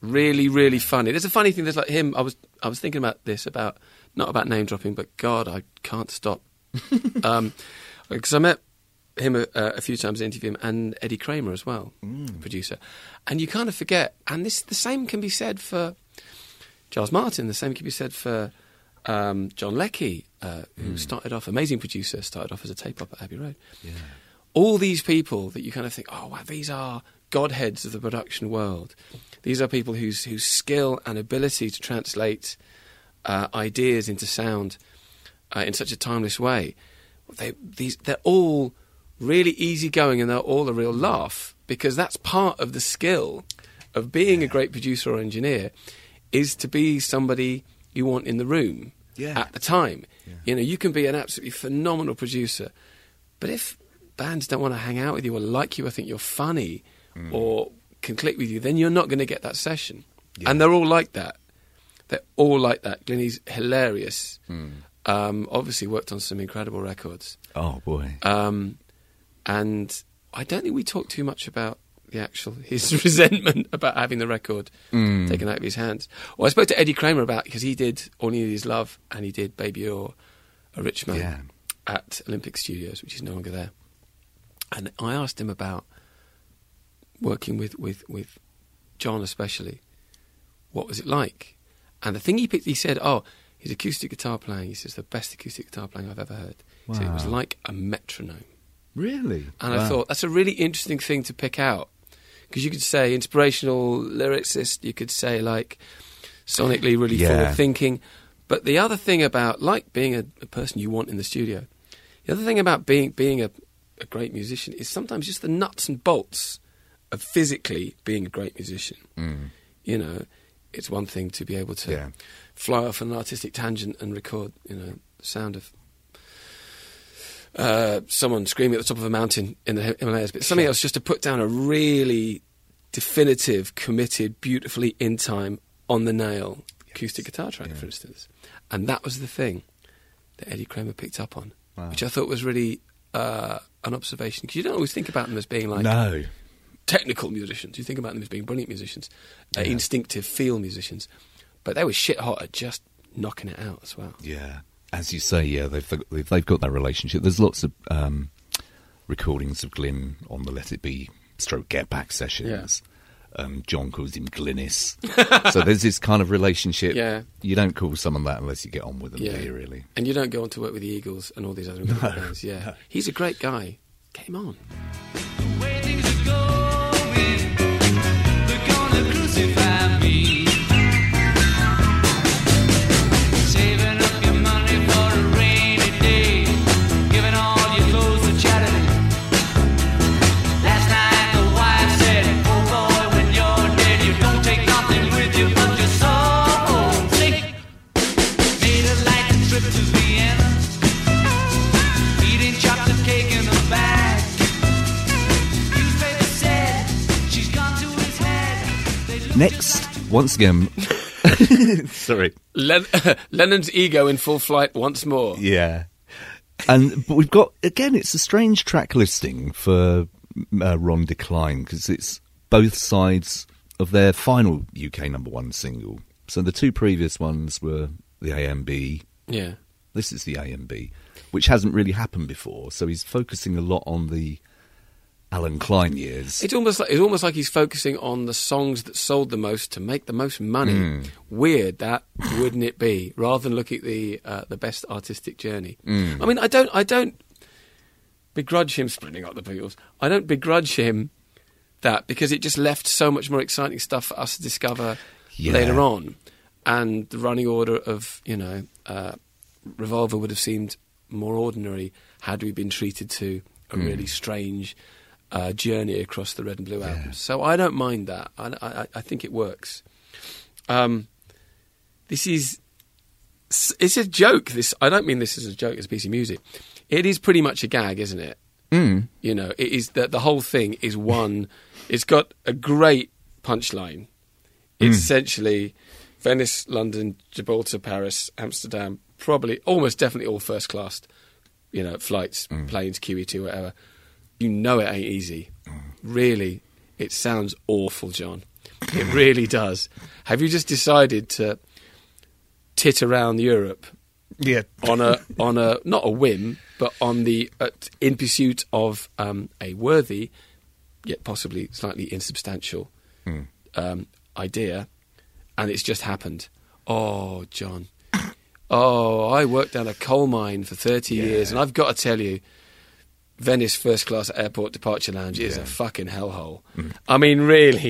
really, really funny. There's a funny thing. There's like him. I was I was thinking about this about not about name dropping, but God, I can't stop. um, because I met him a, a few times, interviewed him, and Eddie Kramer as well,
Mm.
producer. And you kind of forget. And this the same can be said for Giles Martin. The same can be said for um, John Leckie, uh, who
Mm.
started off amazing producer, started off as a tape op at Abbey Road.
Yeah.
All these people that you kind of think, oh wow, these are godheads of the production world. These are people whose whose skill and ability to translate uh, ideas into sound uh, in such a timeless way. They these they're all really easygoing, and they're all a real laugh, because that's part of the skill of being a great producer or engineer, is to be somebody you want in the room
Yeah.
at the time.
Yeah.
You know, you can be an absolutely phenomenal producer, but if bands don't want to hang out with you or like you or think you're funny or can click with you, then you're not going to get that session.
Yeah.
And they're all like that. They're all like that. Glennie's hilarious. Um, obviously worked on some incredible records.
Oh boy.
Um, and I don't think we talked too much about the actual, his resentment about having the record
Mm.
taken out of his hands. Well, I spoke to Eddie Kramer about, because he did All You Need Is Love and he did Baby You're a Rich Man
Yeah.
at Olympic Studios, which is no longer there. And I asked him about working with, with, with John especially. What was it like? And the thing he picked, he said, oh, his acoustic guitar playing, he says, the best acoustic guitar playing I've ever heard. He said it was
Wow.
like a metronome.
Really?
And
Wow.
I thought, that's a really interesting thing to pick out. Because you could say inspirational lyricist, you could say like sonically really
Yeah.
forward thinking. But the other thing about, like being a, a person you want in the studio, the other thing about being being a, a great musician is sometimes just the nuts and bolts of physically being a great musician.
Mm.
You know, it's one thing to be able to
Yeah.
fly off an artistic tangent and record, you know, the sound of uh, someone screaming at the top of a mountain in the Himalayas, but something else just to put down a really definitive, committed, beautifully in time, on the nail acoustic guitar track,
Yeah.
for instance. And that was the thing that Eddie Kramer picked up on,
Wow.
which I thought was really uh, an observation, because you don't always think about them as being like
No.
technical musicians. You think about them as being brilliant musicians, uh,
Yeah.
instinctive feel musicians, but they were shit hot at just knocking it out as well.
Yeah. As you say, yeah, they've they've they've got that relationship. There's lots of um, recordings of Glyn on the Let It Be stroke Get Back sessions. Um, John calls him Glynis. So there's this kind of relationship.
Yeah.
You don't call someone that unless you get on with them,
Yeah.
do you, really?
And you don't go on to work with the Eagles and all these other incredible bands. Yeah,
no.
he's a great guy. Get him on.
The way things are going, they're gonna crucify me. Saving up your money for a rainy day, giving all your clothes to charity. Last night the wife said, "Oh boy, when you're dead, you don't take nothing with you but your soul." Sick, made a light trip to Vienna, eating chocolate cake in a bag. Newspaper said she's gone to his head. They looked
Next,
at
once again. Sorry.
Len- Lennon's ego in full flight once more.
Yeah. And but we've got, again, it's a strange track listing for uh, Ron Decline, because it's both sides of their final U K number one single. So the two previous ones were the A M B.
Yeah.
This is the A M B, which hasn't really happened before. So he's focusing a lot on the Alan Klein years.
It's almost like it's almost like he's focusing on the songs that sold the most to make the most money.
Mm.
Weird that, wouldn't it be? Rather than look at the uh, the best artistic journey.
Mm.
I mean, I don't I don't begrudge him splitting up the Beatles. I don't begrudge him that, because it just left so much more exciting stuff for us to discover
Yeah.
later on. And the running order of, you know, uh, Revolver would have seemed more ordinary had we been treated to a
Mm.
really strange uh, journey across the Red and Blue
Yeah.
albums. So I don't mind that. I, I, I think it works. Um, this is... It's a joke. This I don't mean this as a joke, as a piece of music. It is pretty much a gag, isn't it?
Mm.
You know, it is the, the whole thing is one... It's got a great punchline. It's
Mm.
essentially Venice, London, Gibraltar, Paris, Amsterdam, probably, almost definitely all first class, you know, flights,
Mm.
planes, Q E two, whatever. You know it ain't easy. Really, it sounds awful, John. It really does. Have you just decided to tit around Europe
Yeah.
on a on a not a whim, but on the uh, in pursuit of um, a worthy, yet possibly slightly insubstantial um, idea, and it's just happened? Oh, John. Oh, I worked down a coal mine for thirty years, and I've got to tell you, Venice First Class Airport Departure Lounge is
Yeah.
a fucking hellhole. I mean, really.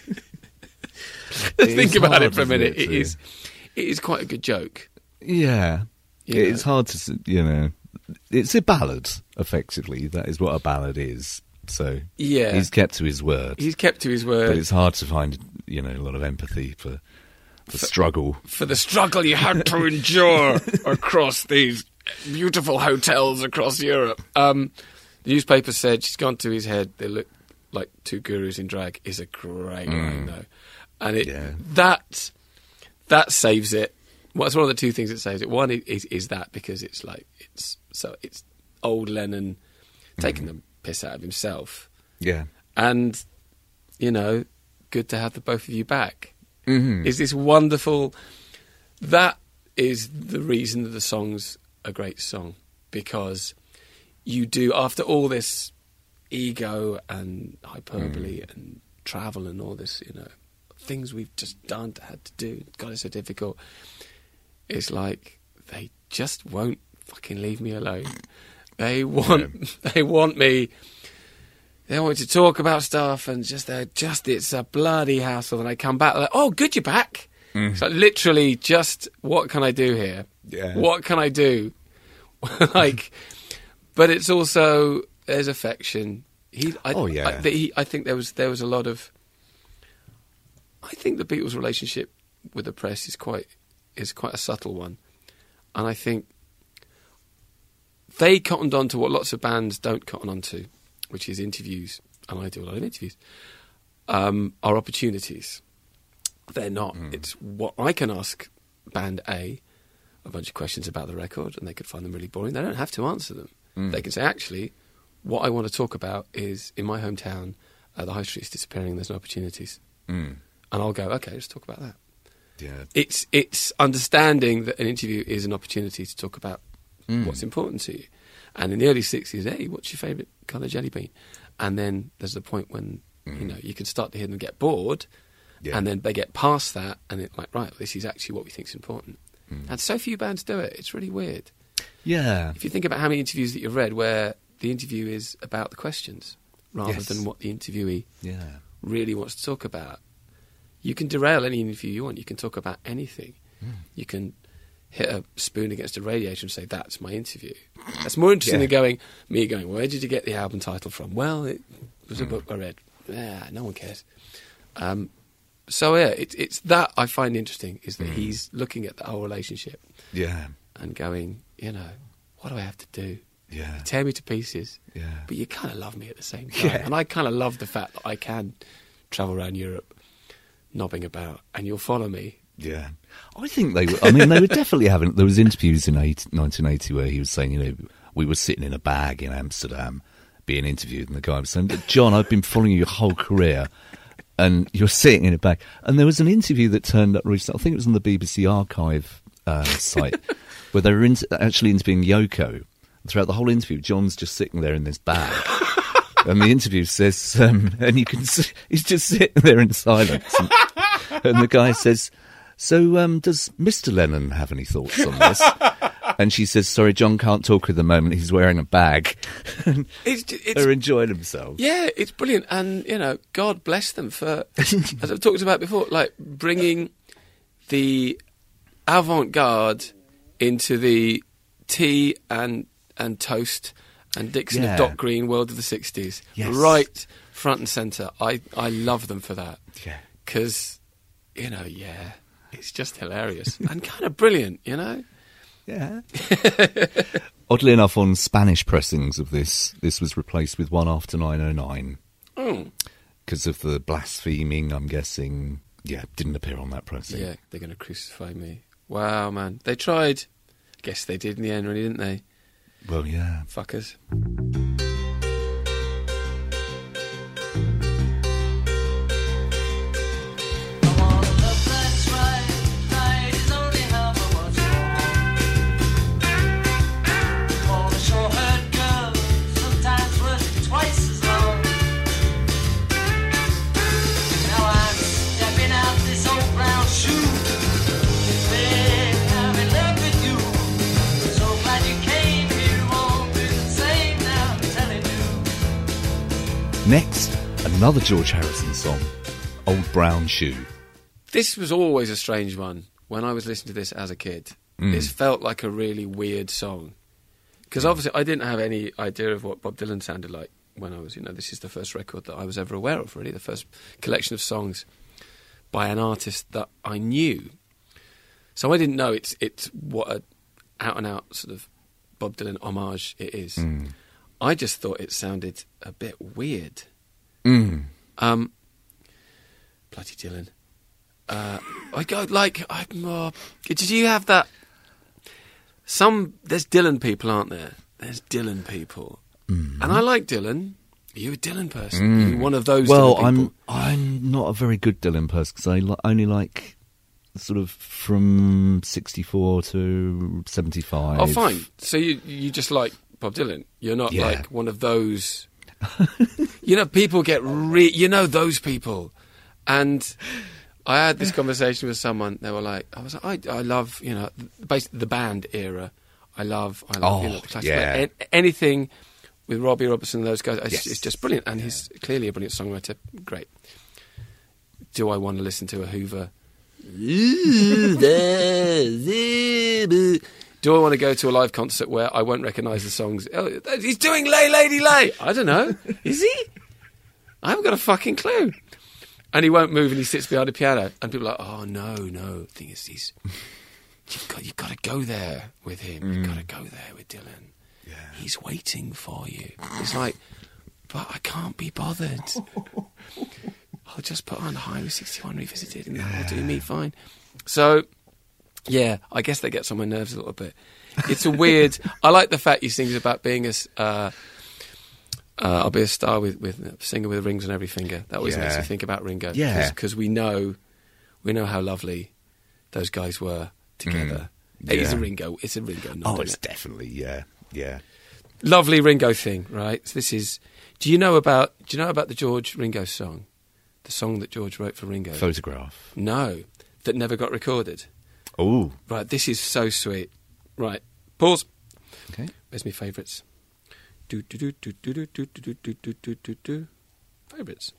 Think
is
about
hard,
it for a
isn't
minute.
it,
It
to-
is, it is quite a good joke.
Yeah.
You
It's
know.
hard to, s- you know, it's a ballad, effectively. That is what a ballad is. So
Yeah.
he's kept to his word.
He's kept to his word.
But it's hard to find, you know, a lot of empathy for the struggle.
For the struggle you had to endure across these beautiful hotels across Europe. Um, the newspaper said she's gone to his head. They look like two gurus in drag. Is a great line, though, and it
Yeah.
that that saves it. Well, it's one of the two things that saves it. One is, is, is that because it's like it's so it's old Lennon taking the piss out of himself,
Yeah.
and you know, good to have the both of you back.
Mm-hmm.
Is this wonderful? That is the reason that the song's a great song, because you do, after all this ego and hyperbole and travel and all this, you know, things we've just done, had to do, God, it's so difficult. It's like they just won't fucking leave me alone. They want, they want me. They want me to talk about stuff, and just they're just it's a bloody hassle. And I come back like, oh, good, you're back. So literally, just what can I do here?
Yeah.
What can I do? Like, but it's also there's affection. He, I,
Oh, yeah.
I, he, I think there was there was a lot of. I think the Beatles' relationship with the press is quite is quite a subtle one, and I think they cottoned on to what lots of bands don't cotton on to, which is interviews, and I do a lot of interviews, um, are opportunities. They're not. It's what I can ask band A a bunch of questions about the record, and they could find them really boring. They don't have to answer them. They can say, actually, what I want to talk about is, in my hometown, uh, the high street's disappearing, there's no opportunities.
Mm.
And I'll go, okay, let's talk about that.
Yeah.
It's it's understanding that an interview is an opportunity to talk about what's important to you. And in the early sixties, hey, what's your favourite colour jelly bean? And then there's the point when you know you can start to hear them get bored,
Yeah.
and then they get past that, and it's like, right, this is actually what we think is important. And so few bands do it. It's really weird.
Yeah.
If you think about how many interviews that you've read where the interview is about the questions rather
Yes.
than what the interviewee
Yeah.
really wants to talk about. You can derail any interview you want. You can talk about anything. You can hit a spoon against a radiator and say, that's my interview. That's more interesting
Yeah.
than going, me going, where did you get the album title from? Well, it was a book I read. Yeah, no one cares. Um, so, yeah, it, it's that I find interesting, is that he's looking at the whole relationship
Yeah.
and going, you know, what do I have to do?
Yeah.
Tear me to pieces.
Yeah.
But you kind of love me at the same time.
Yeah.
And I kind of love the fact that I can travel around Europe knobbing about, and you'll follow me.
Yeah, I think they were. I mean, they were definitely having. There was interviews in eight, nineteen eighty where he was saying, you know, we were sitting in a bag in Amsterdam being interviewed, and the guy was saying, John, I've been following you your whole career, and you're sitting in a bag. And there was an interview that turned up recently. I think it was on the B B C Archive uh, site where they were in, actually interviewing Yoko. Throughout the whole interview, John's just sitting there in this bag. And the interview says, um, and you can see, he's just sitting there in silence. And, and the guy says, so um, does Mister Lennon have any thoughts on this? And she says, sorry, John can't talk at the moment. He's wearing a bag. And
It's, ju- it's
they're enjoying themselves.
yeah, it's brilliant. And, you know, God bless them for, as I've talked about before, like bringing the avant-garde into the tea and, and toast and Dixon
Yeah.
of Dock Green world of the sixties.
Yes.
Right front and centre. I, I love them for that.
Yeah.
Because, you know, yeah, it's just hilarious and kind of brilliant, you know?
Yeah. Oddly enough, on Spanish pressings of this, this was replaced with One After nine oh nine.
Mm.
Because of the blaspheming, I'm guessing. Yeah, didn't appear on that pressing.
Yeah, they're going to crucify me. Wow, man. They tried. Guess they did in the end, really, didn't they?
Well, yeah.
Fuckers.
Next, another George Harrison song, Old Brown Shoe.
This was always a strange one when I was listening to this as a kid.
Mm.
This felt like a really weird song. Because obviously I didn't have any idea of what Bob Dylan sounded like when I was, you know, this is the first record that I was ever aware of, really, the first collection of songs by an artist that I knew. So I didn't know it's it's what a out-and-out sort of Bob Dylan homage it is.
Mm.
I just thought it sounded a bit weird.
Mm.
Um, bloody Dylan. Uh, I go like, I'm, uh, did you have that? Some there's Dylan people, aren't there? There's Dylan people,
Mm.
and I like Dylan. Are you a Dylan person? Are you one of those?
Well,
Dylan people?
I'm I'm not a very good Dylan person because I li- only like sort of from sixty-four to seventy-five.
Oh, fine. So you you just like Bob Dylan. You're not
Yeah.
like one of those. You know, people get re- you know those people, and I had this conversation with someone. They were like, I was like, I, I love, you know, basically the band era. I love, I love, you
Oh,
know, the classic.
yeah.
An- anything with Robbie Robertson and those guys, it's,
Yes.
it's just brilliant. And he's clearly a brilliant songwriter. Great. Do I want to listen to a Hoover? Do I want to go to a live concert where I won't recognise the songs? Oh, he's doing Lay Lady Lay. I don't know. Is he? I haven't got a fucking clue. And he won't move and he sits behind a piano. And people are like, oh, no, no. The thing is, he's, you've got, you've got to go there with him. You've got to go there with Dylan.
Yeah.
He's waiting for you. It's like, but I can't be bothered. I'll just put on Highway sixty-one Revisited and that will do me fine. So, yeah, I guess that gets on my nerves a little bit. It's a weird... I like the fact he sings about being a... s- Uh, uh, I'll be a star with, with a singer with rings on every finger. That always makes
Yeah.
me think about Ringo.
Yeah.
Because we know we know how lovely those guys were together.
Mm.
It's a
Yeah.
Ringo. It's a Ringo nod,
Oh,
isn't
it's
it?
definitely, yeah, yeah.
Lovely Ringo thing, right? So this is... Do you know about... Do you know about the George Ringo song? The song that George wrote for Ringo?
Photograph.
No, that never got recorded.
Oh,
Right, this is so sweet. Right, pause.
okay.
Where's my favourites? Do do do do do do do do do do do do do. Favourites.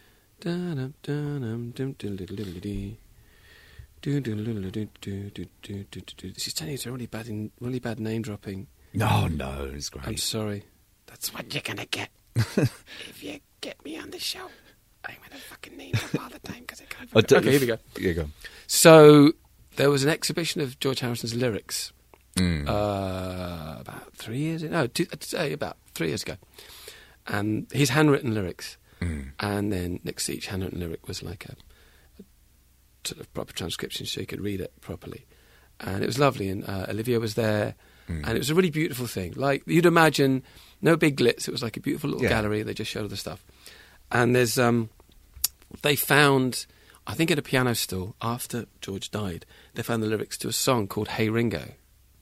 Dum dum dum dum dum do do do do do do do do do do. This is turning into really bad, in, really bad name dropping.
No, no, it's great.
I'm sorry. That's what you're gonna get if you get me on the show. I'm gonna fucking name drop all the time because I can't.
I don't-
Okay, here we go.
Yeah, go.
So there was an exhibition of George Harrison's lyrics
Mm.
uh, about three years ago. No, two, I'd say about three years ago. And his handwritten lyrics.
Mm.
And then next to each handwritten lyric was like a, a sort of proper transcription so you could read it properly. And it was lovely. And uh, Olivia was there.
Mm.
And it was a really beautiful thing. Like, you'd imagine, no big glitz. It was like a beautiful little
Yeah.
gallery. They just showed all the stuff. And there's, um, they found, I think at a piano stool, after George died, they found the lyrics to a song called Hey Ringo.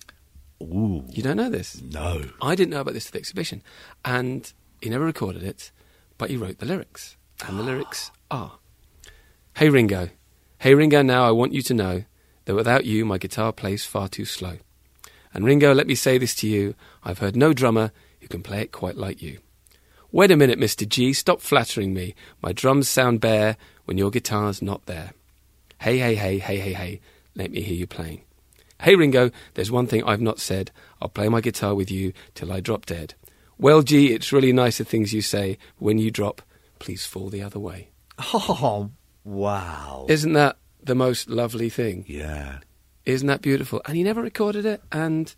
Ooh,
You don't know this?
no.
I didn't know about this at the exhibition. And he never recorded it, but he wrote the lyrics. And the lyrics are, Hey Ringo, hey Ringo, now I want you to know that without you my guitar plays far too slow. And Ringo, let me say this to you, I've heard no drummer who can play it quite like you. Wait a minute, Mister G, stop flattering me. My drums sound bare when your guitar's not there. Hey, hey, hey, hey, hey, hey, let me hear you playing. Hey Ringo, there's one thing I've not said. I'll play my guitar with you till I drop dead. Well, G, it's really nice the things you say. When you drop, please fall the other way.
Oh, wow.
Isn't that the most lovely thing?
Yeah.
Isn't that beautiful? And he never recorded it, and,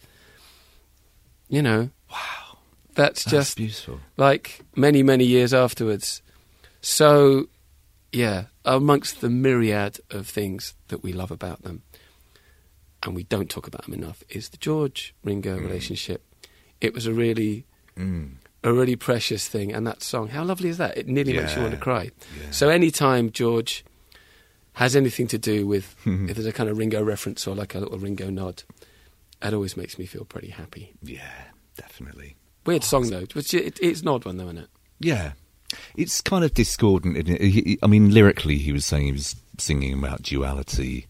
you know,
Wow.
that's,
That's
just
beautiful.
like many, many years afterwards. So, yeah, amongst the myriad of things that we love about them, and we don't talk about them enough, is the George Ringo
Mm.
relationship. It was a really,
Mm.
a really precious thing, and that song, how lovely is that? It nearly makes you want to
Yeah.
cry.
Yeah.
So anytime George has anything to do with, if there's a kind of Ringo reference or like a little Ringo nod, that always makes me feel pretty happy.
Yeah, definitely.
Weird song though, which it, it's an odd one though, isn't it?
Yeah. It's kind of discordant. Isn't it? He- he- I mean, lyrically, he was saying he was singing about duality,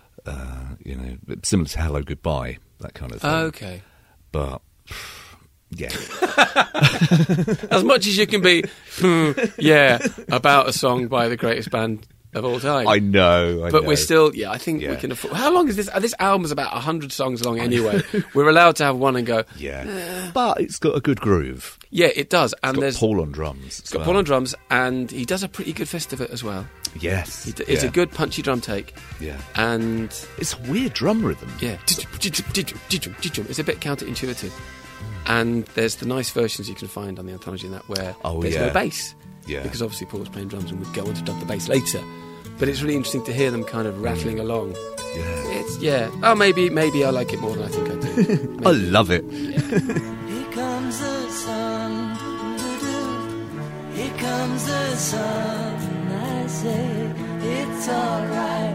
uh, you know, similar to Hello, Goodbye, that kind of thing.
Okay.
But Yeah.
As much as you can be, hmm, yeah, about a song by the greatest band of all time.
I know, I
but
know.
we're still, yeah, I think we
Yeah.
can afford. How long is this? Uh, This album's about one hundred songs long anyway. We're allowed to have one and go,
Yeah. But it's got a good groove.
yeah, it does. And
It's got
there's
Paul on drums.
it's got Paul on drums, and he does a pretty good fist of it as well.
Yes.
He d- It's
yeah.
a good punchy drum take,
Yeah.
and
It's a weird drum rhythm.
yeah, it's a bit counterintuitive. And there's the nice versions you can find on the anthology in that where
Oh,
there's
yeah.
no bass.
Yeah.
Because obviously Paul's playing drums and would go on to dub the bass later. But it's really interesting to hear them kind of rattling along.
Yeah.
It's, yeah. Oh, maybe maybe I like it more than I think I do.
I love it.
Here comes the sun, doo-doo. Here comes the sun. I say it's alright.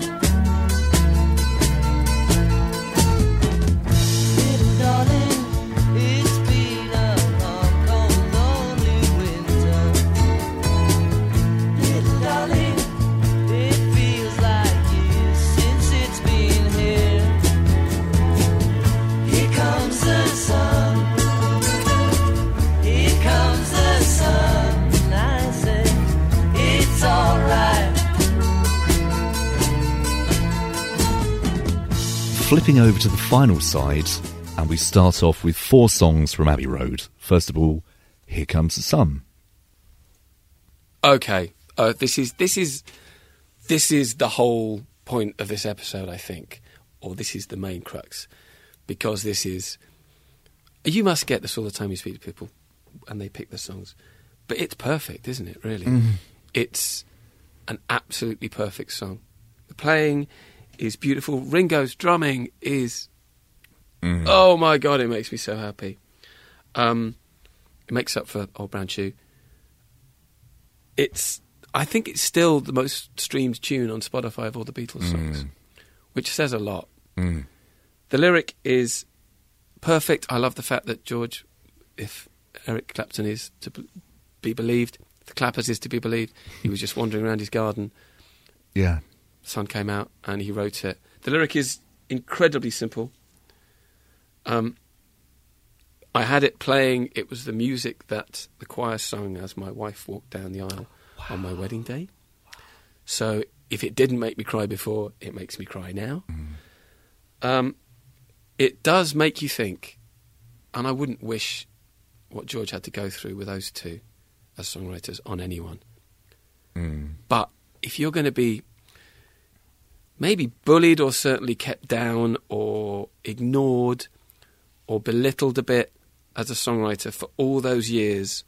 Little darling, it's been a long, cold, lonely winter. Little darling, it feels like years since it's been here. Here comes the sun. Here comes the sun. I say it's alright.
Flipping over to the final side, and we start off with four songs from Abbey Road. First of all, Here Comes the Sun.
Okay. Uh, this is this is this is the whole point of this episode, I think, or this is the main crux, because this is. You must get this all the time you speak to people, and they pick the songs, but it's perfect, isn't it? Really, it's an absolutely perfect song. The playing is beautiful. Ringo's drumming is. Oh my god! It makes me so happy. Um, it makes up for Old Brown Shoe. It's. I think it's still the most streamed tune on Spotify of all the Beatles songs, which says a lot.
Mm.
The lyric is perfect. I love the fact that George, if Eric Clapton is to b- be believed, the Clappers is to be believed, he was just wandering around his garden.
Yeah.
The sun came out and he wrote it. The lyric is incredibly simple. Um, I had it playing. It was the music that the choir sung as my wife walked down the aisle on my wedding day. So if it didn't make me cry before, it makes me cry now. Um, it does make you think, and I wouldn't wish what George had to go through with those two as songwriters on anyone.
Mm.
But if you're going to be maybe bullied or certainly kept down or ignored or belittled a bit as a songwriter for all those years,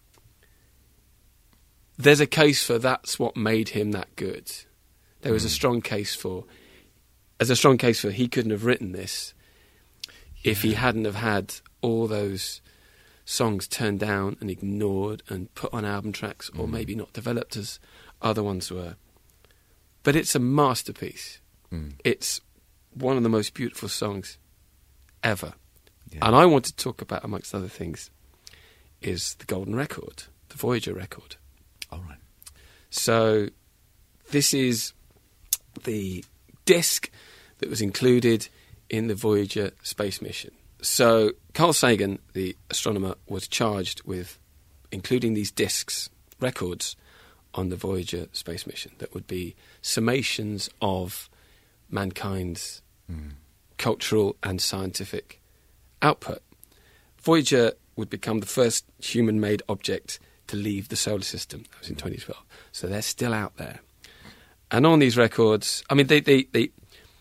there's a case for that's what made him that good. There was a strong case for, there's a strong case for he couldn't have written this if he hadn't have had all those songs turned down and ignored and put on album tracks or maybe not developed as other ones were. But it's a masterpiece.
Mm.
It's one of the most beautiful songs ever.
Yeah.
And I want to talk about, amongst other things, is the Golden Record, the Voyager record.
All right.
So this is the disc that was included in the Voyager space mission. So Carl Sagan, the astronomer, was charged with including these discs, records, on the Voyager space mission that would be summations of mankind's
Mm.
cultural and scientific output. Voyager would become the first human-made object to leave the solar system. That was in twenty twelve. So they're still out there. And on these records, I mean, they, they, they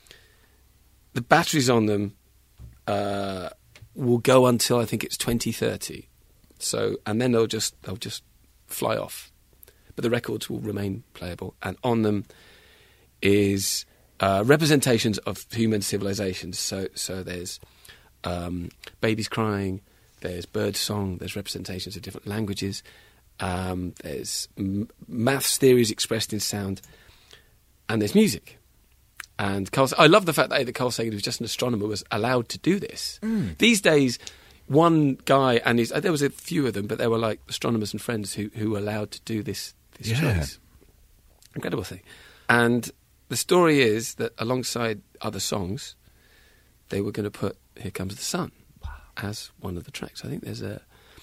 the batteries on them uh, will go until I think it's twenty thirty. So, and then they'll just they'll just fly off. But the records will remain playable, and on them is uh, representations of human civilizations. So, so there's um, babies crying, there's bird song, there's representations of different languages, um, there's m- maths theories expressed in sound, and there's music. And Carl, I love the fact that, that Carl Sagan, who was just an astronomer, was allowed to do this. Mm. These days, one guy and his, there was a few of them, but they were like astronomers and friends who, who were allowed to do this, this
Yeah.
choice. Incredible thing. And the story is that alongside other songs, they were going to put Here Comes the Sun as one of the tracks. I think there's a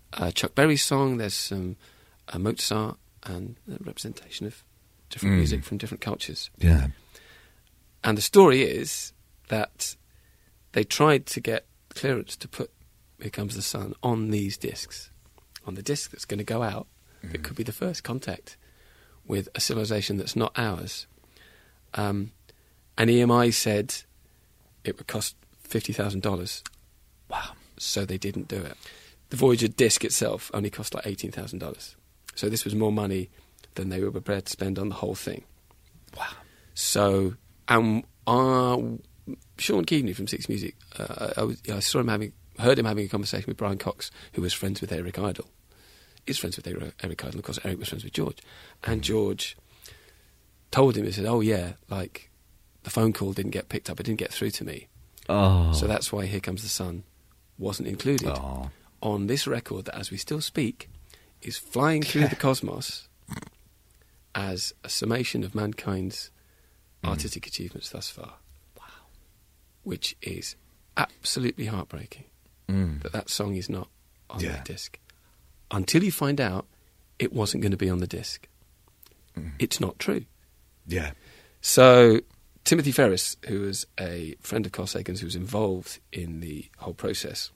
a Chuck Berry song. There's some uh, Mozart and a representation of different
Mm.
music from different cultures.
Yeah.
And the story is that they tried to get clearance to put Here Comes the Sun on these discs, on the disc that's going to go out.
Mm.
That could be the first contact with a civilization that's not ours. Um, and E M I said it would cost fifty thousand dollars.
Wow.
So they didn't do it. The Voyager disc itself only cost like eighteen thousand dollars. So this was more money than they were prepared to spend on the whole thing.
Wow.
So, um, uh, Sean Keaveney from Six Music, uh, I, was, I saw him having, heard him having a conversation with Brian Cox, who was friends with Eric Idle. Is friends with Eric, Eric Idle, and of course Eric was friends with George. And George told him, he said, "Oh yeah, like the phone call didn't get picked up, it didn't get through to me.
Oh.
So that's why Here Comes the Sun wasn't included
Oh.
on this record that, as we still speak, is flying through the cosmos as a summation of mankind's artistic achievements thus far." Wow. Which is absolutely heartbreaking
Mm.
that that song is not on
Yeah.
that disc. Until you find out it wasn't going to be on the disc.
Mm.
It's not true.
Yeah.
So Timothy Ferris, who was a friend of Carl Sagan's who was involved in the whole process,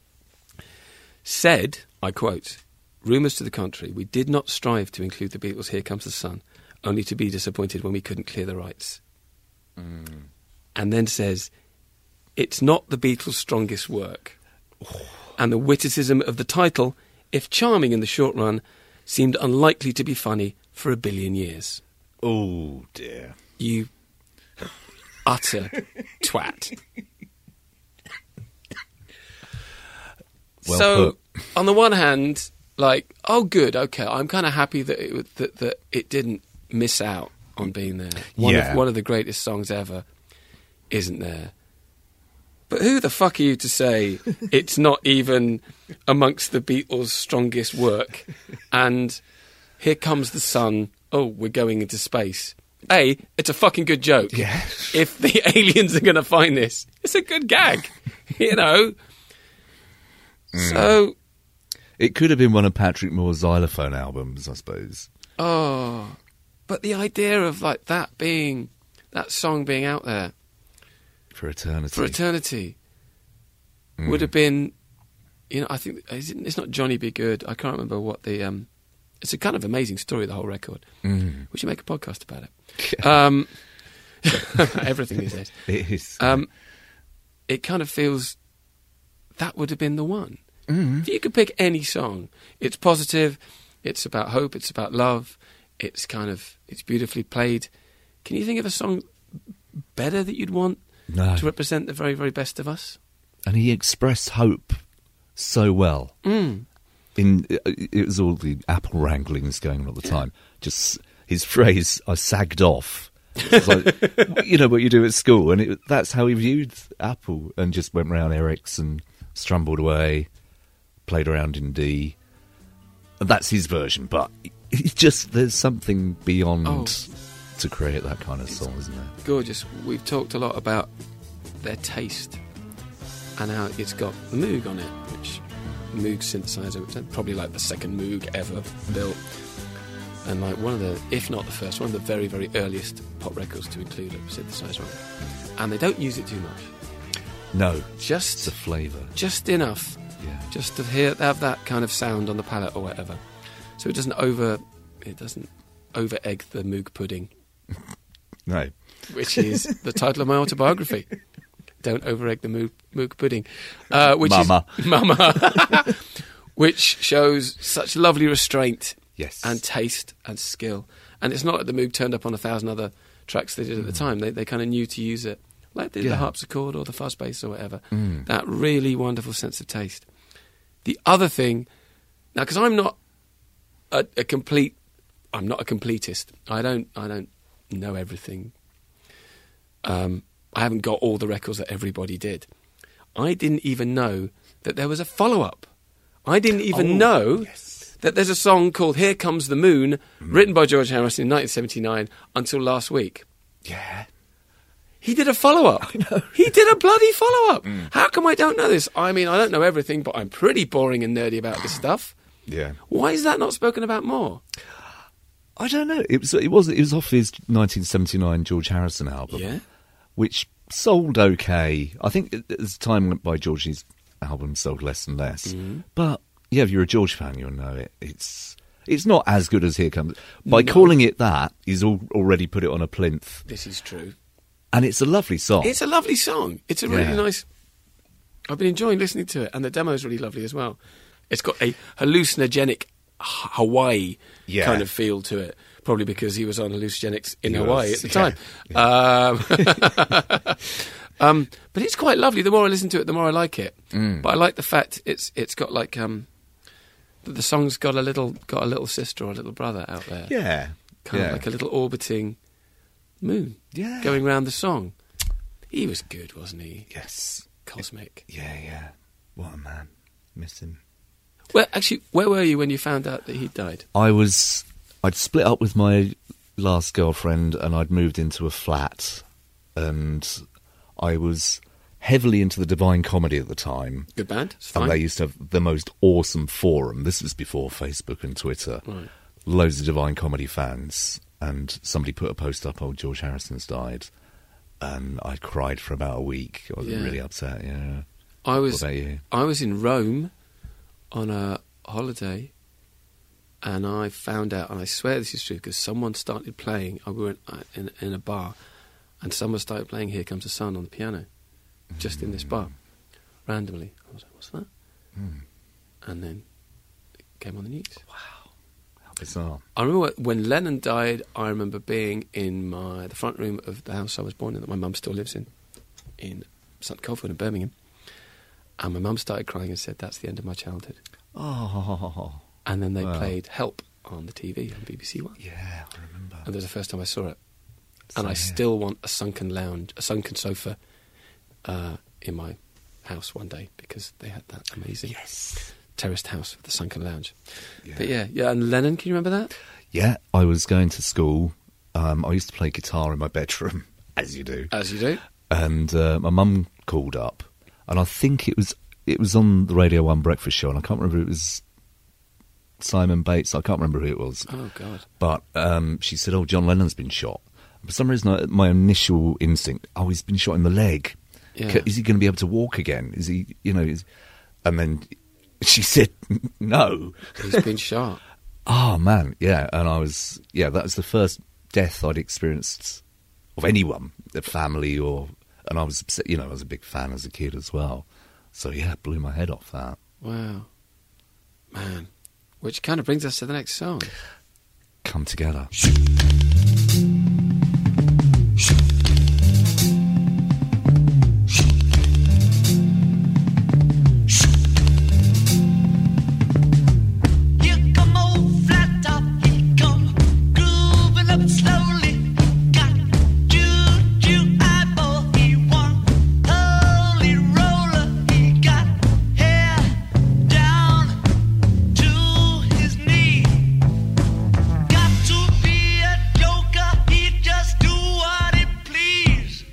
said, I quote, "Rumours to the contrary, we did not strive to include the Beatles' Here Comes the Sun, only to be disappointed when we couldn't clear the rights."
Mm.
And then says, "It's not the Beatles' strongest work." And the witticism of the title, if charming in the short run, seemed unlikely to be funny for a billion years.
Oh dear.
You utter twat.
Well
so,
put.
on the one hand, like, oh, good, okay, I'm kind of happy that it, w- that, that it didn't miss out on being there. One,
Yeah.
of, one of the greatest songs ever isn't there. But who the fuck are you to say it's not even amongst the Beatles' strongest work? And Here Comes the Sun, oh, we're going into space. A, it's a fucking good joke.
Yeah.
If the aliens are going to find this, it's a good gag, you know? So,
It could have been one of Patrick Moore's xylophone albums, I suppose.
oh, but the idea of like that being, that song being out there
For eternity.
for eternity
Mm.
would have been, you know, I think, is it- it's not Johnny Be Good, I can't remember what the, um, it's a kind of amazing story, the whole record.
Mm.
We should make a podcast about it. um, everything these days.
It is.
Um, it kind of feels that would have been the one.
Mm.
If you could pick any song, it's positive, it's about hope, it's about love, it's kind of, it's beautifully played. Can you think of a song better that you'd want
No.
to represent the very, very best of us?
And he expressed hope so well.
Mm.
In it was all the Apple wranglings going on at the time. Just his phrase, "I sagged off." It's like, you know what you do at school, and it, that's how he viewed Apple, and just went round Eric's and strumbled away, played around in D. And that's his version, but it's just there's something beyond
Oh.
to create that kind of song, isn't there?
Gorgeous. We've talked a lot about their taste and how it's got the Moog on it, which Moog synthesizer, which is probably like the second Moog ever built, and like one of the, if not the first, one of the very, very earliest pop records to include a synthesizer on it. And they don't use it too much,
No, it's
just
a flavour.
just enough,
Yeah.
just to hear have that kind of sound on the palette or whatever, so it doesn't over, it doesn't over egg the Moog pudding,
No.
which is the title of my autobiography. Don't over-egg the Moog, Moog pudding. Uh, which
Mama.
Is, Mama. Which shows such lovely restraint
Yes.
and taste and skill. And it's not like the Moog turned up on a thousand other tracks they did at the time. They they kind of knew to use it, like the,
Yeah.
the harpsichord or the fuzz bass or whatever.
Mm.
That really wonderful sense of taste. The other thing, now, because I'm not a, a complete, I'm not a completist. I don't, I don't know everything. Um, I haven't got all the records that everybody did. I didn't even know that there was a follow-up. I didn't even
Oh,
know
yes.
that there's a song called Here Comes the Moon, written by George Harrison in nineteen seventy-nine, until last week.
Yeah.
He did a follow-up. I know. He did a bloody follow-up. How come I don't know this? I mean, I don't know everything, but I'm pretty boring and nerdy about this stuff.
Yeah.
Why is that not spoken about more?
I don't know. It was it was it was off his nineteen seventy-nine George Harrison album,
Yeah.
which sold okay. I think as time went by, George's album sold less and less.
Mm-hmm.
But yeah, if you're a George fan, you'll know it. It's it's not as good as Here Comes. By
No.
calling it that, he's al- already put it on a plinth,
This is true.
and it's a lovely song.
It's a lovely song. It's a really
Yeah.
nice... I've been enjoying listening to it, and the demo is really lovely as well. It's got a hallucinogenic H- Hawaii
Yeah.
kind of feel to it, probably because he was on hallucinogenics in
He
Hawaii
was,
at the
yeah.
time. Um, um, but it's quite lovely. The more I listen to it, the more I like it.
Mm.
But I like the fact it's it's got like um, the, the song's got a little got a little sister or a little brother out there,
yeah,
kind
yeah.
of like a little orbiting moon,
Yeah.
going round the song. He was good, wasn't he?
Yes,
Cosmic.
yeah, yeah. What a man. Miss him.
Well, actually, where were you when you found out that he died?
I was, I'd split up with my last girlfriend and I'd moved into a flat, and I was heavily into the Divine Comedy at the time.
Good band. It's
And
fine.
they used to have the most awesome forum. This was before Facebook and Twitter.
Right.
Loads of Divine Comedy fans, and somebody put a post up, oh, George Harrison's died. And I cried for about a week. I was
Yeah.
really upset, yeah.
I was
What about you?
I was in Rome on a holiday, and I found out, and I swear this is true, because someone started playing. I were in, uh, in in a bar, and someone started playing "Here Comes the Sun" on the piano, just in this bar, randomly. I was like, "What's that?"
Mm.
And then it came on the news.
How bizarre.
I remember when Lennon died. I remember being in my the front room of the house I was born in, that my mum still lives in, in Saint Colford in Birmingham. And my mum started crying and said, "That's the end of my childhood."
Oh,
And then they
Wow.
played Help on the T V on B B C One.
yeah, I remember.
And that was the first time I saw it. And I
Same here.
still want a sunken lounge, a sunken sofa uh, in my house one day, because they had that amazing
Yes.
terraced house with the sunken lounge.
Yeah.
But yeah, yeah. And Lennon, can you remember that?
Yeah, I was going to school. Um, I used to play guitar in my bedroom, as you do.
As you do.
And uh, my mum called up, and I think it was it was on the Radio One breakfast show, and I can't remember if it was Simon Bates. I can't remember who it was,
Oh God.
but um, she said, "Oh, John Lennon's been shot." For some reason, I, my initial instinct, "Oh, he's been shot in the leg.
Yeah.
C- Is he going to be able to walk again? Is he, you know?" Is... And then she said, "No."
He's been shot.
Oh man, yeah, and I was yeah. That was the first death I'd experienced of anyone, a family or, and I was upset, you know, I was a big fan as a kid as well. So yeah, it blew my head off that.
Wow. Man. Which kind of brings us to the next song.
Come together.
Here come old flat top, he come grooving up slowly. Got juju eyeball, he one holy roller. He got hair down to his knee. Got to be a joker, he just do what he please.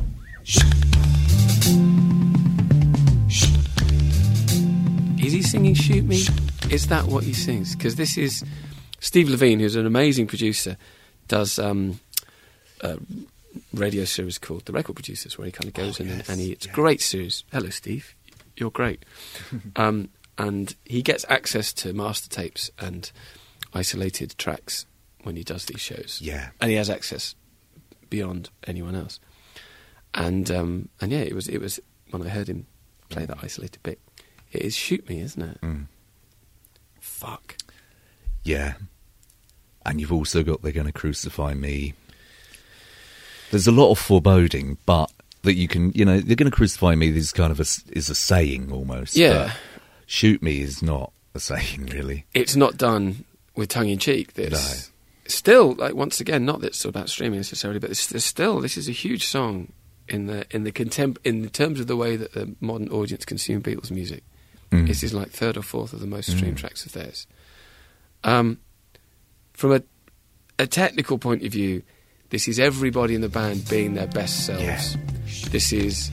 Is he singing Shoot Me? Is that what he sings? Because this is Steve Levine, who's an amazing producer, does um, a radio series called The Record Producers, where he kind of goes
Oh,
in
yes,
and, and he, it's a
yeah.
great series. Hello, Steve. You're great. um, and he gets access to master tapes and isolated tracks when he does these shows.
Yeah.
And he has access beyond anyone else. And um, and yeah, it was it was when I heard him play that isolated bit. It is Shoot Me, isn't it?
Mm.
Fuck.
Yeah, and you've also got They're Going to Crucify Me. There's a lot of foreboding, but that you can, you know, They're Going to Crucify Me. This kind of a, is a saying almost.
Yeah.
but Shoot Me is not a saying really.
It's not done with tongue in cheek. This still, like once again, not that it's about streaming necessarily, but it's, it's still this is a huge song in the in the contem- in terms of the way that the modern audience consume Beatles music.
Mm.
This is like third or fourth of the most streamed
Mm.
tracks of theirs. Um, from a a technical point of view, This is everybody in the band being their best selves.
Yeah.
This is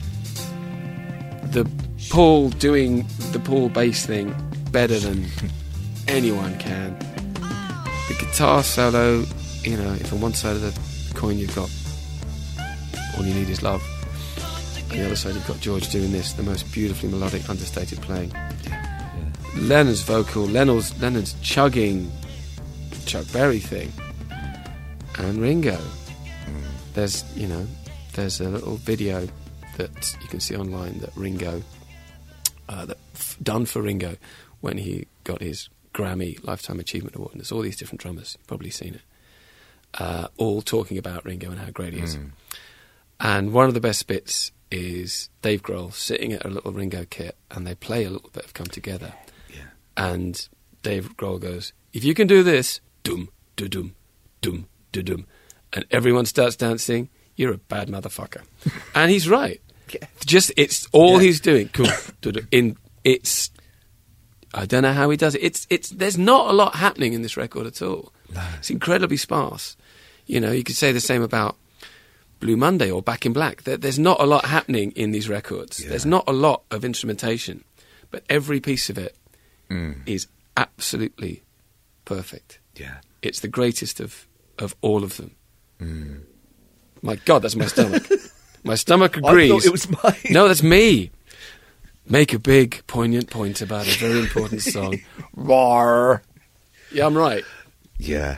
the Paul doing the Paul bass thing better than anyone can. The guitar solo, you know, if on one side of the coin you've got All You Need Is Love, on the other side you've got George doing this, the most beautifully melodic, understated playing. Lennon's vocal, Lennon's, Lennon's chugging Chuck Berry thing, and Ringo. There's, you know, there's a little video that you can see online that Ringo, uh, that f- done for Ringo when he got his Grammy Lifetime Achievement Award. And there's all these different drummers, you've probably seen it, uh, all talking about Ringo and how great he is.
Mm.
And one of the best bits is Dave Grohl sitting at a little Ringo kit, and they play a little bit of Come Together.
Yeah.
And Dave Grohl goes, "If you can do this, dum, do dum, dum, do dum," and everyone starts dancing, you're a bad motherfucker. And he's right.
Yeah.
Just, it's all
Yeah.
he's doing. Cool. Do-do. In, it's, I don't know how he does it. It's, it's, there's not a lot happening in this record at all.
No.
It's incredibly sparse. You know, you could say the same about Blue Monday or Back in Black. There, there's not a lot happening in these records.
Yeah.
There's not a lot of instrumentation, but every piece of it
Mm.
is absolutely perfect.
Yeah.
It's the greatest of, of all of them.
Mm.
My God, that's my stomach. My stomach
I
agrees.
thought it was mine.
No, that's me. Make a big, poignant point about a very important song. Roar. Yeah, I'm right.
Yeah.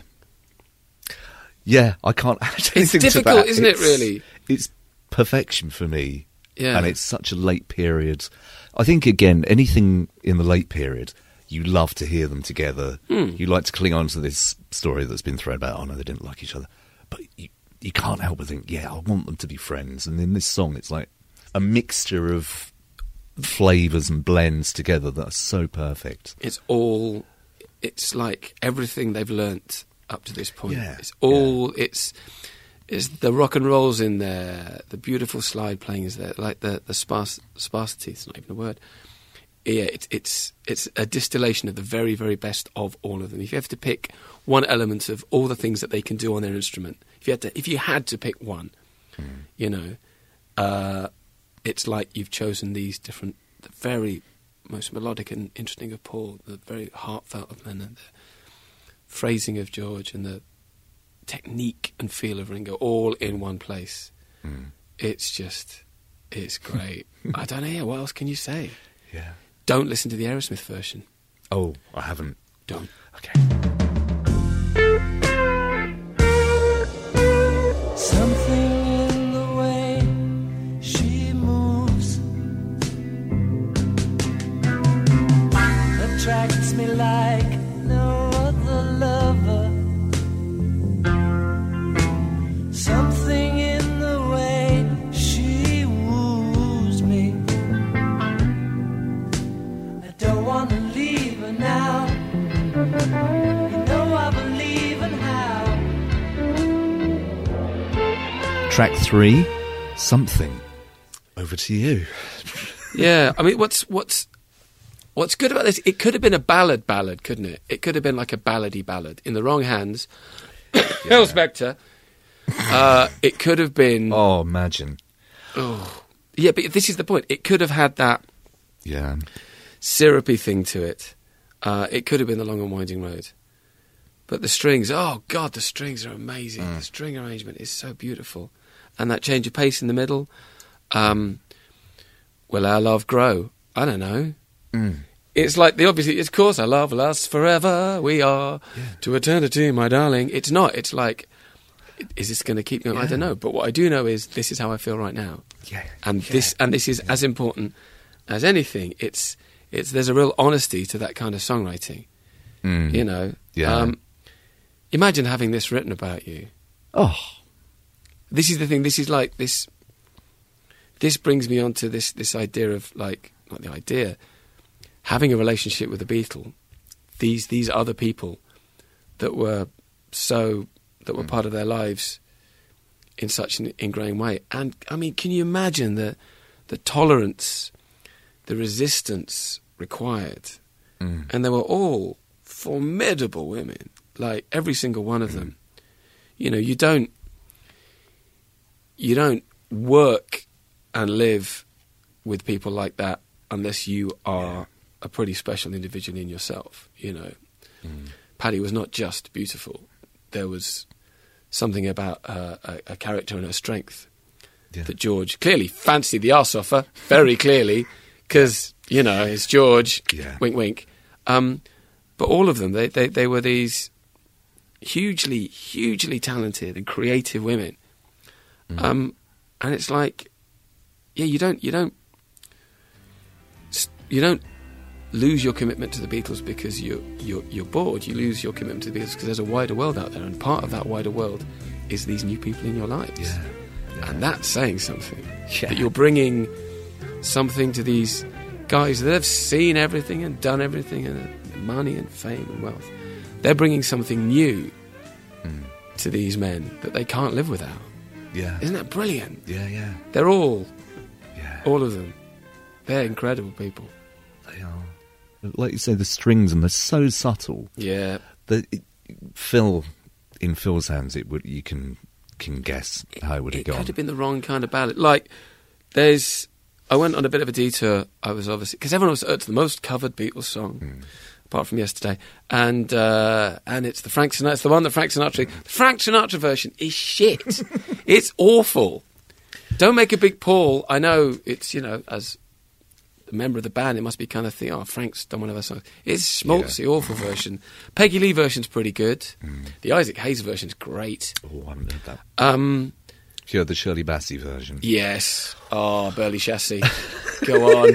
Yeah, I can't add
It's
anything to
difficult,
that.
isn't it,
It's-
really?
It's perfection for me.
Yeah.
And it's such a late period. I think, again, anything in the late period, you love to hear them together.
Hmm.
You like to cling on to this story that's been thrown about, oh no, they didn't like each other. But you, you can't help but think, yeah, I want them to be friends. And in this song, it's like a mixture of flavours and blends together that are so perfect.
It's all, it's like everything they've learnt up to this point.
Yeah,
It's all, it's, it's the rock and roll's in there, the beautiful slide playing is there, like the, the sparse, sparsity, it's not even a word. Yeah, it's, it's, it's a distillation of the very, very best of all of them. If you have to pick one element of all the things that they can do on their instrument, if you had to, if you had to pick one,
Mm.
you know, uh, it's like you've chosen these different, the very most melodic and interesting of Paul, the very heartfelt of Lennon, the phrasing of George, and the technique and feel of Ringo, all in one place.
Mm.
It's just, it's great. I don't know, yeah, what else can you say?
Yeah.
Don't listen to the Aerosmith version.
Oh, I haven't.
Don't.
Okay.
Something in the way she moves attracts me like no other lover. Something in the way she woos me. I don't want to leave her now. You know I believe in how.
Track three, Something. Over to you.
Yeah, I mean, what's what's what's good about this? It could have been a ballad, ballad, couldn't it? It could have been like a ballady ballad. In the wrong hands, Phil Spector. Uh, it could have been.
Oh, imagine.
Oh, yeah, but this is the point. It could have had that
Yeah.
syrupy thing to it. Uh, it could have been the Long and Winding Road. But the strings, oh God, the strings are amazing.
Mm.
The string arrangement is so beautiful. And that change of pace in the middle. Um, will our love grow? I don't know.
Mm.
It's like the obviously, of course, our love lasts forever. We are
Yeah.
to eternity, my darling. It's not. It's like, is this going to keep going? I
Yeah.
don't know. But what I do know is this is how I feel right now.
Yeah.
And
Yeah.
this and this is as important as anything. It's it's there's a real honesty to that kind of songwriting.
Mm.
You know.
Yeah.
Um, imagine having this written about you.
Oh.
This is the thing. This is like this. This brings me on to this this idea of like not the idea, having a relationship with the Beatle. These these other people that were so that were
Mm.
part of their lives in such an ingrained way. And I mean, can you imagine the the tolerance, the resistance required?
Mm.
And they were all formidable women, like every single one of them. You know, you don't you don't work and live with people like that unless you are a pretty special individual in yourself, you know.
Mm.
Paddy was not just beautiful. There was something about uh, a, a character and her strength
Yeah.
that George clearly fancied the arse off her, very clearly, because, you know, it's George,
Yeah.
wink, wink. Um, but all of them, they, they, they were these hugely, hugely talented and creative women.
Mm.
Um, and it's like, yeah, you don't, you don't, you don't lose your commitment to the Beatles because you're, you're, you're bored. You lose your commitment to the Beatles because there's a wider world out there, and part of that wider world is these new people in your lives.
Yeah. Yeah.
And that's saying something.
Yeah.
That you're bringing something to these guys that have seen everything and done everything, and money and fame and wealth. They're bringing something new
Mm.
to these men that they can't live without.
Yeah.
Isn't that brilliant?
Yeah, yeah,
They're all,
yeah.
all of them, they're incredible people.
They are. Like you say, the strings, and they're so subtle.
Yeah.
That it, Phil, in Phil's hands, it would you can can guess how it would have
It
gone.
could have been the wrong kind of ballad. Like, there's... I went on a bit of a detour. I was obviously... Because everyone was... It's the most covered Beatles song,
Mm.
apart from Yesterday. And uh, and it's the Frank Sinatra... It's the one that Frank Sinatra... The Frank Sinatra version is shit. It's awful. Don't make a big Paul. I know it's, you know, as a member of the band, it must be kind of think, oh, Frank's done one of our songs. It's schmaltzy, awful version. Peggy Lee version's pretty good.
Mm.
The Isaac Hayes version's great.
Oh, I haven't heard that.
Um...
If you heard the Shirley Bassey version.
Yes. Oh, Burley Chassis. Go on.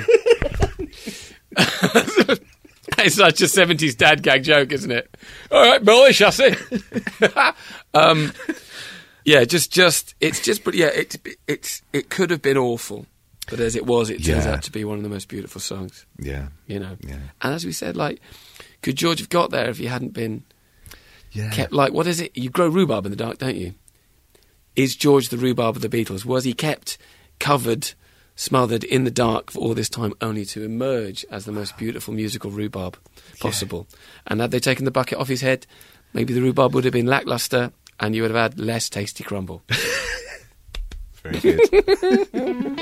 It's such a seventies dad gag joke, isn't it? All right, Burley Chassis. um, yeah, just, just, it's just, but yeah, it, it's, it could have been awful, but as it was, it turns
Yeah.
out to be one of the most beautiful songs.
Yeah.
You know.
Yeah.
And as we said, like, could George have got there if he hadn't been
Yeah.
kept? Like, what is it? You grow rhubarb in the dark, don't you? Is George the rhubarb of the Beatles? Was he kept covered, smothered in the dark for all this time, only to emerge as the most beautiful musical rhubarb possible? And had they taken the bucket off his head, maybe the rhubarb would have been lacklustre, and you would have had less tasty crumble.
Very good.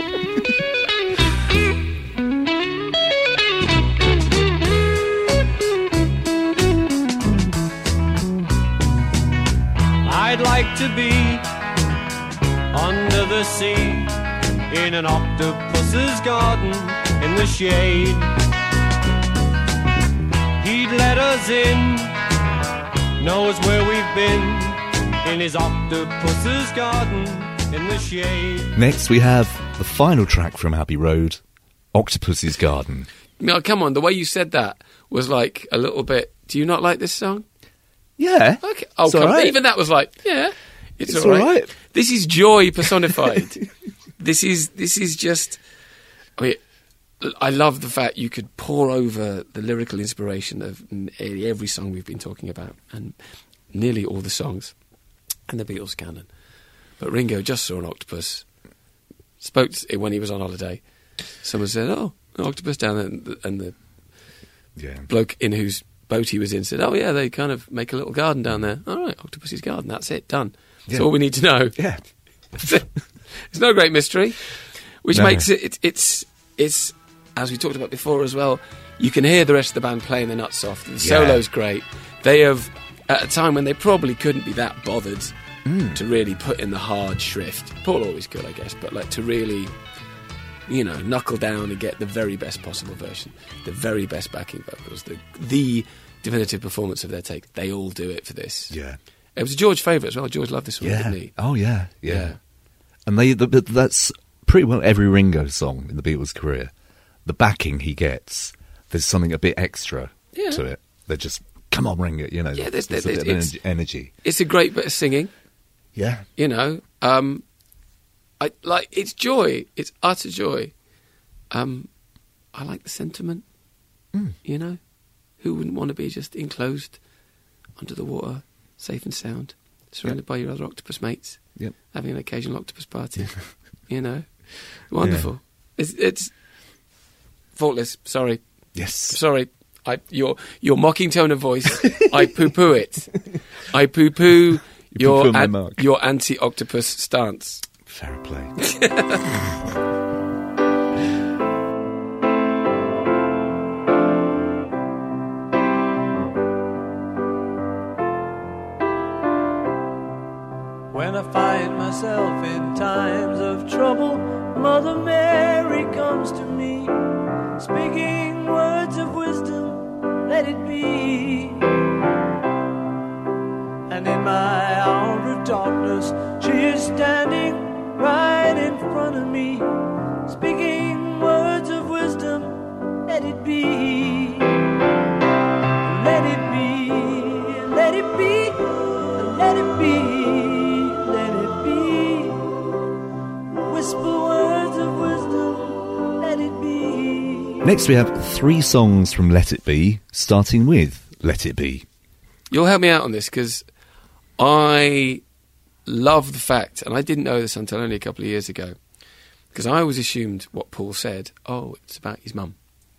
I'd like to be under the sea in an octopus's garden in the shade. He'd let us in, knows where we've been in his octopus's garden in the shade.
Next, we have the final track from Abbey Road, Octopus's Garden.
No, come on, the way you said that was like a little bit, do you not like this song?
Yeah.
Okay. Oh,
It's
come
all
on.
right.
Even that was like, yeah, it's,
It's
all right.
all right.
This is joy personified. This is this is just. I mean, I love the fact you could pour over the lyrical inspiration of n- every song we've been talking about, and nearly all the songs, and the Beatles canon. But Ringo just saw an octopus. Spoke to, when he was on holiday. Someone said, "Oh, an octopus down there," and the, and the
Yeah.
bloke in whose boat he was in said, "Oh yeah, they kind of make a little garden down there. All right, Octopus's garden. That's it, done. That's
Yeah.
all we need to know."
Yeah.
It's no great mystery, which
No.
makes it, it. It's it's as we talked about before as well. You can hear the rest of the band playing their nuts off. The
Yeah.
solo's great. They have at a time when they probably couldn't be that bothered
Mm.
to really put in the hard shrift. Paul always could, I guess, but like to really, you know, knuckle down and get the very best possible version, the very best backing vocals, the the definitive performance of their take. They all do it for this.
Yeah.
It was a George favourite as well. George loved this one,
Yeah.
didn't he?
Oh, yeah. Yeah.
Yeah.
And they the, but that's pretty well every Ringo song in the Beatles' career. The backing he gets, there's something a bit extra
Yeah.
to it. They're just, come on, Ringo, you know.
Yeah, there's-
there's a
there's-
bit of
it's-
energy- energy.
It's a great bit of singing,
Yeah.
you know. Um, I like it's joy. It's utter joy. Um, I like the sentiment.
Mm.
You know, who wouldn't want to be just enclosed under the water, safe and sound, surrounded by your other octopus mates,
Yep.
having an occasional octopus party? You know, wonderful. It's, it's faultless. Sorry,
Yes.
sorry. I your your mocking tone of voice. I poo poo it. I poo poo your
poo-poo my
an-
mark.
your anti octopus stance.
Fair play.
When I find myself in times of trouble, Mother Mary comes to me, speaking words of wisdom, let it be. And in my hour of darkness, she is standing right in front of me, speaking words of wisdom, let it be. Let it be, let it be, let it be, let it be. Whisper words of wisdom, let it be.
Next, we have three songs from Let It Be, starting with Let It Be.
You'll help me out on this because I love the fact, and I didn't know this until only a couple of years ago, because I always assumed what Paul said, oh, it's about his mum.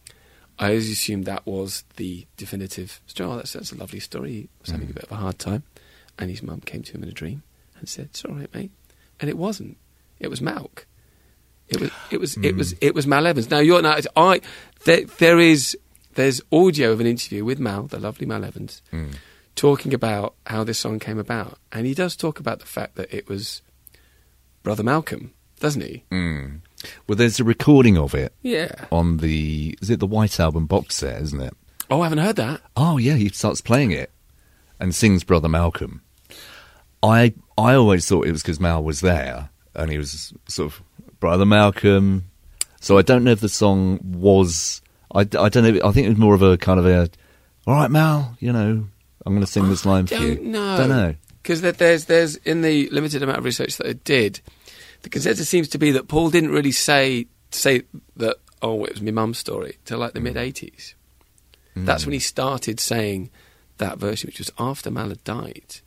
I always assumed that was the definitive story. Oh, that's, that's a lovely story. He was having a bit of a hard time, and his mum came to him in a dream and said, it's all right, mate. And it wasn't. It was Malk. It was. It was. It was. It was Mal Evans. Now you're now. I. There, there is. There's audio of an interview with Mal, the lovely Mal Evans,
Mm.
talking about how this song came about, and he does talk about the fact that it was Brother Malcolm, doesn't he?
Mm. Well, there's a recording of it
Yeah.
on the, is it the White Album box set, isn't it?
Oh, I haven't heard that.
Oh, yeah, he starts playing it and sings Brother Malcolm. I I always thought it was because Mal was there and he was sort of, Brother Malcolm. So I don't know if the song was, I, I don't know, I think it was more of a kind of a, all right, Mal, you know, I'm going to sing this line for you.
Don't know.
Don't know.
Because there's, there's, in the limited amount of research that I did, the consensus seems to be that Paul didn't really say say that, oh, it was my mum's story, till like the mid-eighties. That's when he started saying that version, which was after Mal had died.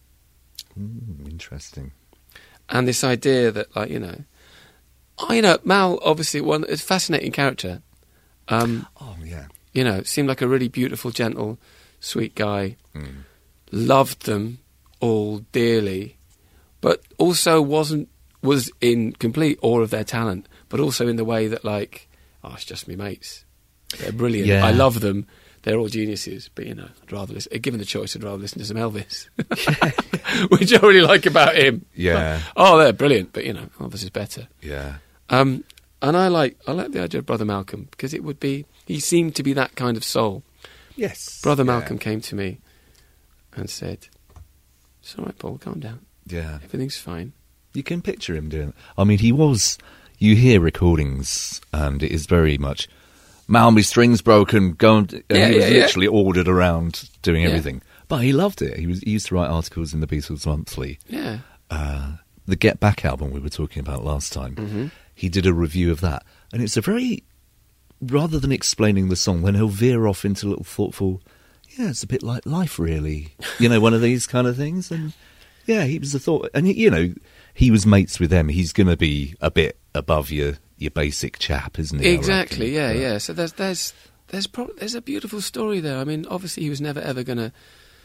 Mm, interesting.
And this idea that, like, you know, oh, you know, Mal, obviously, one, is a fascinating character. Um,
Oh, yeah.
you know, seemed like a really beautiful, gentle, sweet guy.
Mm.
Loved them all dearly, but also wasn't was in complete awe of their talent, but also in the way that, like, oh, it's just me mates. They're brilliant.
Yeah.
I love them. They're all geniuses. But, you know, I'd rather listen, given the choice, I'd rather listen to some Elvis, which I really like about him.
Yeah.
Like, oh, they're brilliant, but, you know, Elvis is better.
Yeah.
Um, and I like I like the idea of Brother Malcolm because it would be he seemed to be that kind of soul.
Yes.
Brother
Yeah.
Malcolm came to me and said, "It's all right, Paul. Calm down.
Yeah.
Everything's fine."
You can picture him doing it. I mean, he was, you hear recordings and it is very much, Mal, my string's broken, go and, and
Yeah,
he was
yeah, yeah.
literally ordered around doing
Yeah.
everything. But he loved it. He was he used to write articles in the Beatles Monthly.
Yeah.
Uh, the Get Back album we were talking about last time,
Mm-hmm.
he did a review of that. And it's a very, rather than explaining the song, then he'll veer off into a little thoughtful, yeah, it's a bit like life, really. You know, one of these kind of things. And yeah, he was a thought. And, you know, he was mates with them. He's going to be a bit above your, your basic chap, isn't he? I
Exactly.
reckon?
Yeah.
But-
Yeah. So there's there's there's pro- there's a beautiful story there. I mean, obviously, he was never ever going to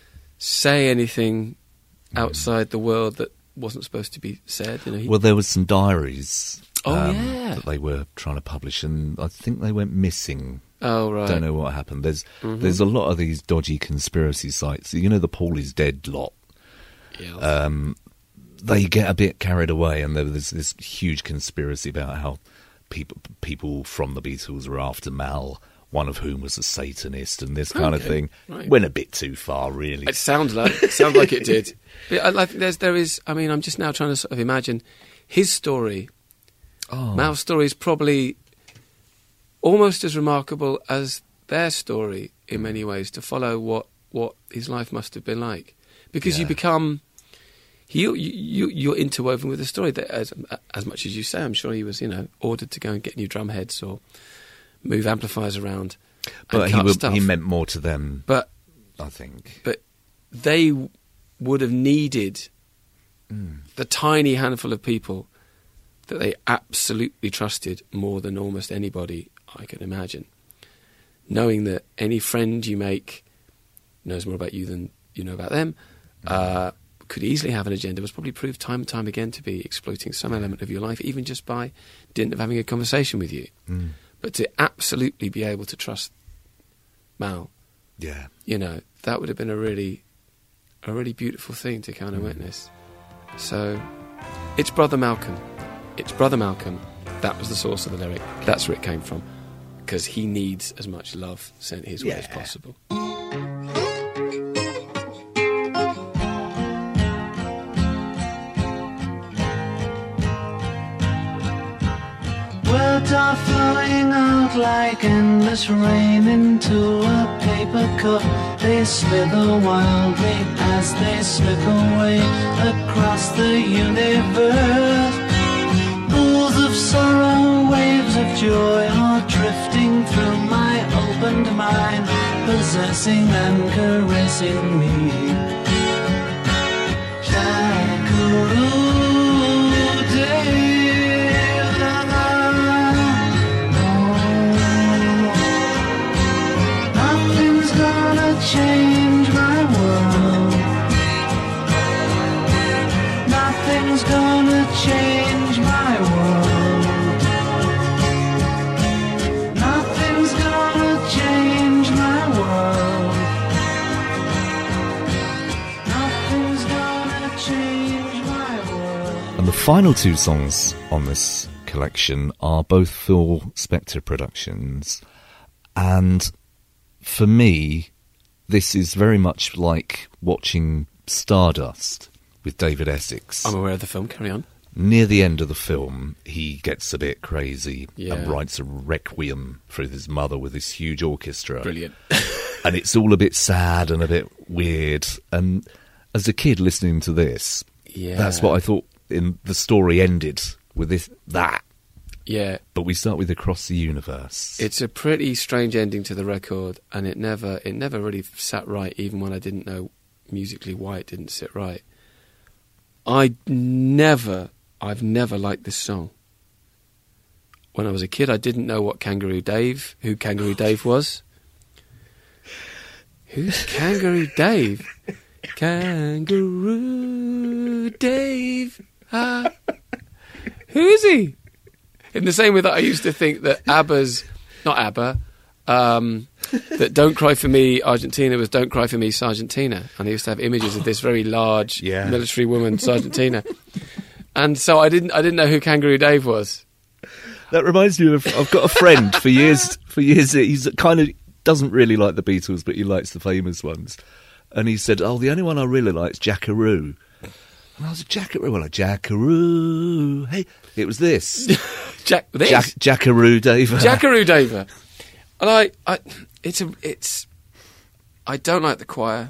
say anything outside the world that wasn't supposed to be said. You know. He,
Well, there was some diaries
Oh,
um,
yeah.
that they were trying to publish, and I think they went missing.
oh right.
Don't know what happened. There's
Mhm.
there's a lot of these dodgy conspiracy sites. You know, the Paul is dead lot.
Yeah.
Um, they get a bit carried away, and there was this huge conspiracy about how people people from the Beatles were after Mal, one of whom was a Satanist, and this kind of
Okay,
thing.
right.
Went a bit too far, really.
It sounds like it sounds like it did. But I, I think there's there is. I mean, I'm just now trying to sort of imagine his story.
Oh,
Mal's story is probably almost as remarkable as their story in many ways. To follow what, what his life must have been like, because you
Yeah.
become you you you're interwoven with the story. That as as much as you say, I'm sure he was you know ordered to go and get new drum heads or move amplifiers around.
but
and
he
cut
would,
stuff.
he meant more to them,
But
I think.
but they w- would have needed
Mm.
the tiny handful of people that they absolutely trusted more than almost anybody I can imagine. Knowing that any friend you make knows more about you than you know about them, uh, could easily have an agenda was probably proved time and time again to be exploiting some element of your life, even just by dint of having a conversation with you.
Mm.
But to absolutely be able to trust Mal,
Yeah.
you know, that would have been a really, a really beautiful thing to kind of
Mm.
witness. So, it's Brother Malcolm. It's Brother Malcolm. That was the source of the lyric. That's where it came from. Because he needs as much love sent his way as
Yeah.
possible.
Words are flowing out like endless rain into a paper cup. They slither wildly as they slip away across the universe. Pools of sorrow, waves of joy are drifting through my opened mind, possessing and caressing me. Jackaroo Nothing's gonna change my world. Nothing's gonna change my world. Nothing's gonna change my world. Nothing's gonna change my world.
And the final two songs on this collection are both Phil Spector productions. And for me, this is very much like watching Stardust with David Essex.
I'm aware of the film, carry on.
Near the end of the film, he gets a bit crazy
Yeah.
and writes a requiem for his mother with this huge orchestra.
Brilliant.
And it's all a bit sad and a bit weird. And as a kid listening to this,
Yeah.
that's what I thought in the story ended with this that.
Yeah.
But we start with Across the Universe.
It's a pretty strange ending to the record, and it never it never really sat right, even when I didn't know musically why it didn't sit right. I never, I've never liked this song. When I was a kid, I didn't know what Kangaroo Dave, who Kangaroo Dave was. Who's Kangaroo Dave? Kangaroo Dave. Ah. Who is he? In the same way that I used to think that ABBA's, not ABBA, um, that Don't Cry For Me Argentina was Don't Cry For Me Sargentina. And I used to have images of this very large
Yeah.
military woman, Sargentina. And so I didn't I didn't know who Kangaroo Dave was.
That reminds me of, I've got a friend for years, for years, he's kind of, doesn't really like the Beatles, but he likes the famous ones. And he said, oh, the only one I really like is Jackaroo. And I was like, Jackaroo? Well, like, Jackaroo. Hey, it was this.
Jack, this?
Jack, Jackaroo Daver.
Jackaroo Daver. And I, I, it's a, it's, I don't like the choir.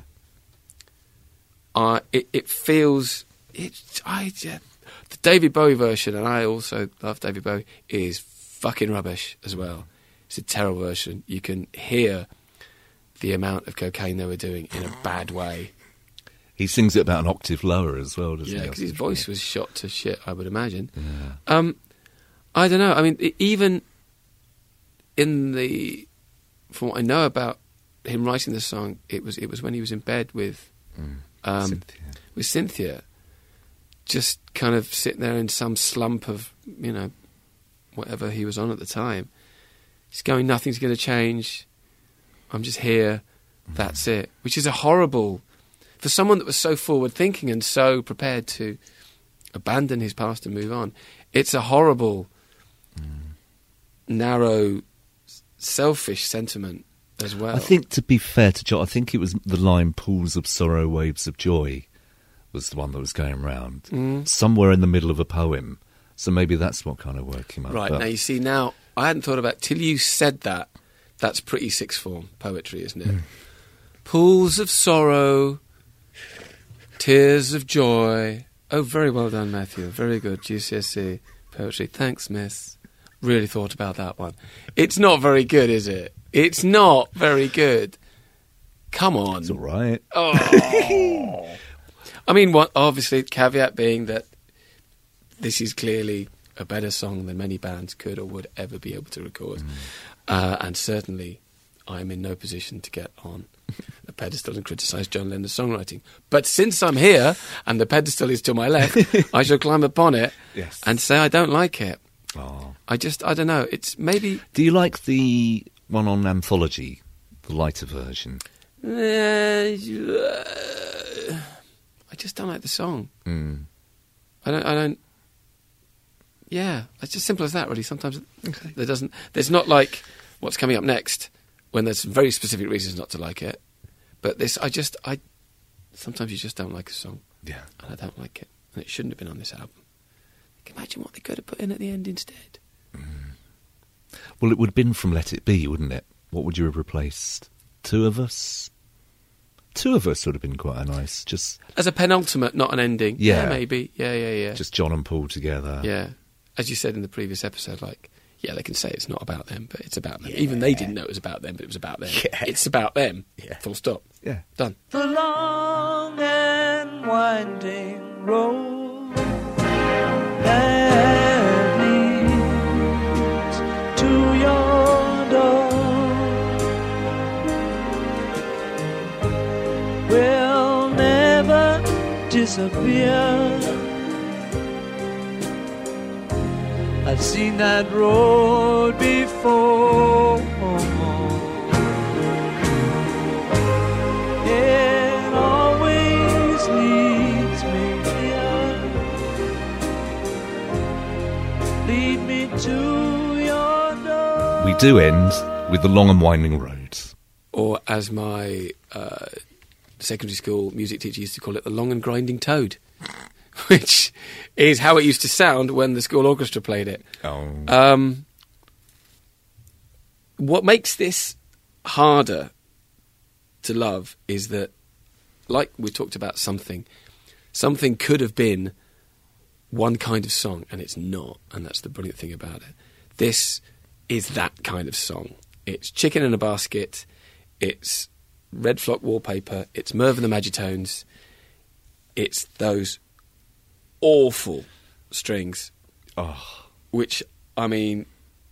I, it, it feels, it, I, yeah, the David Bowie version, and I also love David Bowie, is fucking rubbish as well. It's a terrible version. You can hear the amount of cocaine they were doing in a bad way.
He sings it about an octave lower as well, doesn't
Yeah,
he?
because his voice was shot to shit, I would imagine.
Yeah.
Um, I don't know. I mean, e- even in the, from what I know about him writing the song, it was it was when he was in bed with
Mm.
um,
Cynthia.
with Cynthia, just kind of sitting there in some slump of, you know, whatever he was on at the time. He's going, nothing's going to change. I'm just here. That's it. Which is a horrible, for someone that was so forward thinking and so prepared to abandon his past and move on. It's a horrible, narrow, selfish sentiment as well.
I think, to be fair to John, I think it was the line "pools of sorrow, waves of joy" was the one that was going round.
Mm.
Somewhere in the middle of a poem. So maybe that's what kind of woke him up.
Right,
But
now you see, now, I hadn't thought about, till you said that, that's pretty sixth form poetry, isn't it? Pools of sorrow, tears of joy. Oh, very well done, Matthew. Very good, G C S E poetry. Thanks, miss. Really thought about that one. It's not very good, is it? It's not very good. Come on.
It's all right.
Oh. I mean, what, obviously, caveat being that this is clearly a better song than many bands could or would ever be able to record. Uh, and certainly, I am in no position to get on a pedestal and criticise John Lennon's songwriting. But since I'm here and the pedestal is to my left, I shall climb upon it
Yes.
and say I don't like it.
Oh.
I just, I don't know. It's maybe...
Do you like the one on Anthology, the lighter version?
Uh, I just don't like the song.
Mm.
I don't. I don't. Yeah, it's just simple as that. Really, sometimes
Okay.
there doesn't. There's not like what's coming up next when there's very specific reasons not to like it. But this, I just, I. Sometimes you just don't like a song,
Yeah.
and I don't like it, and it shouldn't have been on this album. Imagine what they could have put in at the end instead.
Well, it would have been from Let It Be, wouldn't it? What would you have replaced? Two of Us? Two of Us would have been quite a nice, just
As a penultimate, not an ending.
Yeah.
maybe. Yeah, yeah, yeah.
just John and Paul together.
Yeah. As you said in the previous episode, like, yeah, they can say it's not about them, but it's about them. Even they didn't know it was about them, but it was about them.
Yeah.
It's about them.
Yeah.
Full stop.
Yeah.
Done.
The long and winding road that leads to your door will never disappear. I've seen that road before. It always leads me here. Lead me to your door.
We do end with The Long and Winding Road.
Or as my uh, secondary school music teacher used to call it, the long and grinding toad, which is how it used to sound when the school orchestra played it.
Oh.
Um, what makes this harder to love is that, like we talked about something, something could have been one kind of song, and it's not, and that's the brilliant thing about it. This is that kind of song. It's Chicken in a Basket, it's Red Flock Wallpaper, it's Merv and the Magitones, it's those awful strings,
Oh.
which, I mean,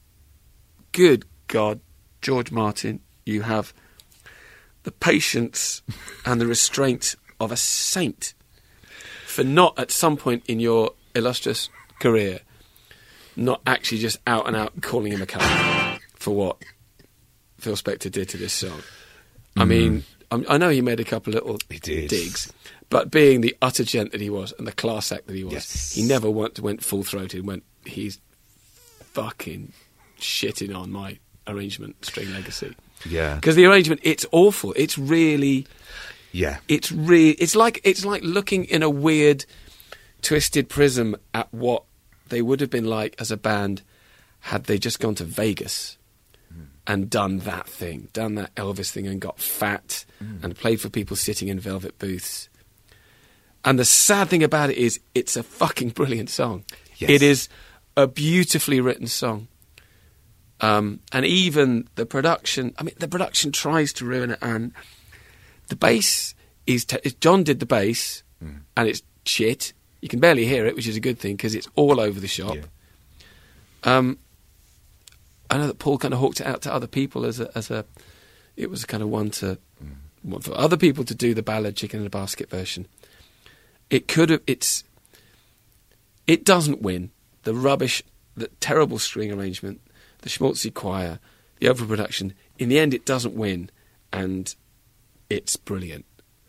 good God, George Martin, you have the patience and the restraint of a saint for not at some point in your illustrious career not actually just out and out calling him a cunt for what Phil Spector did to this song. I mean, I'm, I know he made a couple little
He did.
digs, but being the utter gent that he was and the class act that he was,
Yes.
he never went, went full-throated and went, he's fucking shitting on my arrangement, String Legacy.
Yeah.
Because the arrangement, it's awful. It's really,
Yeah.
it's re- It's like it's like looking in a weird, twisted prism at what they would have been like as a band had they just gone to Vegas and done that thing, done that Elvis thing, and got fat and played for people sitting in velvet booths. And the sad thing about it is, it's a fucking brilliant song.
Yes.
It is a beautifully written song. Um, and even the production, I mean, the production tries to ruin it, and the bass is, te- John did the bass, and it's shit. You can barely hear it, which is a good thing, because it's all over the shop.
Yeah.
Um, I know that Paul kind of hawked it out to other people as a, as a, it was kind of one to, one for other people to do the ballad Chicken in a Basket version. It could have, it's, it doesn't win. The rubbish, the terrible string arrangement, the schmaltzy choir, the overproduction, in the end it doesn't win, and it's brilliant.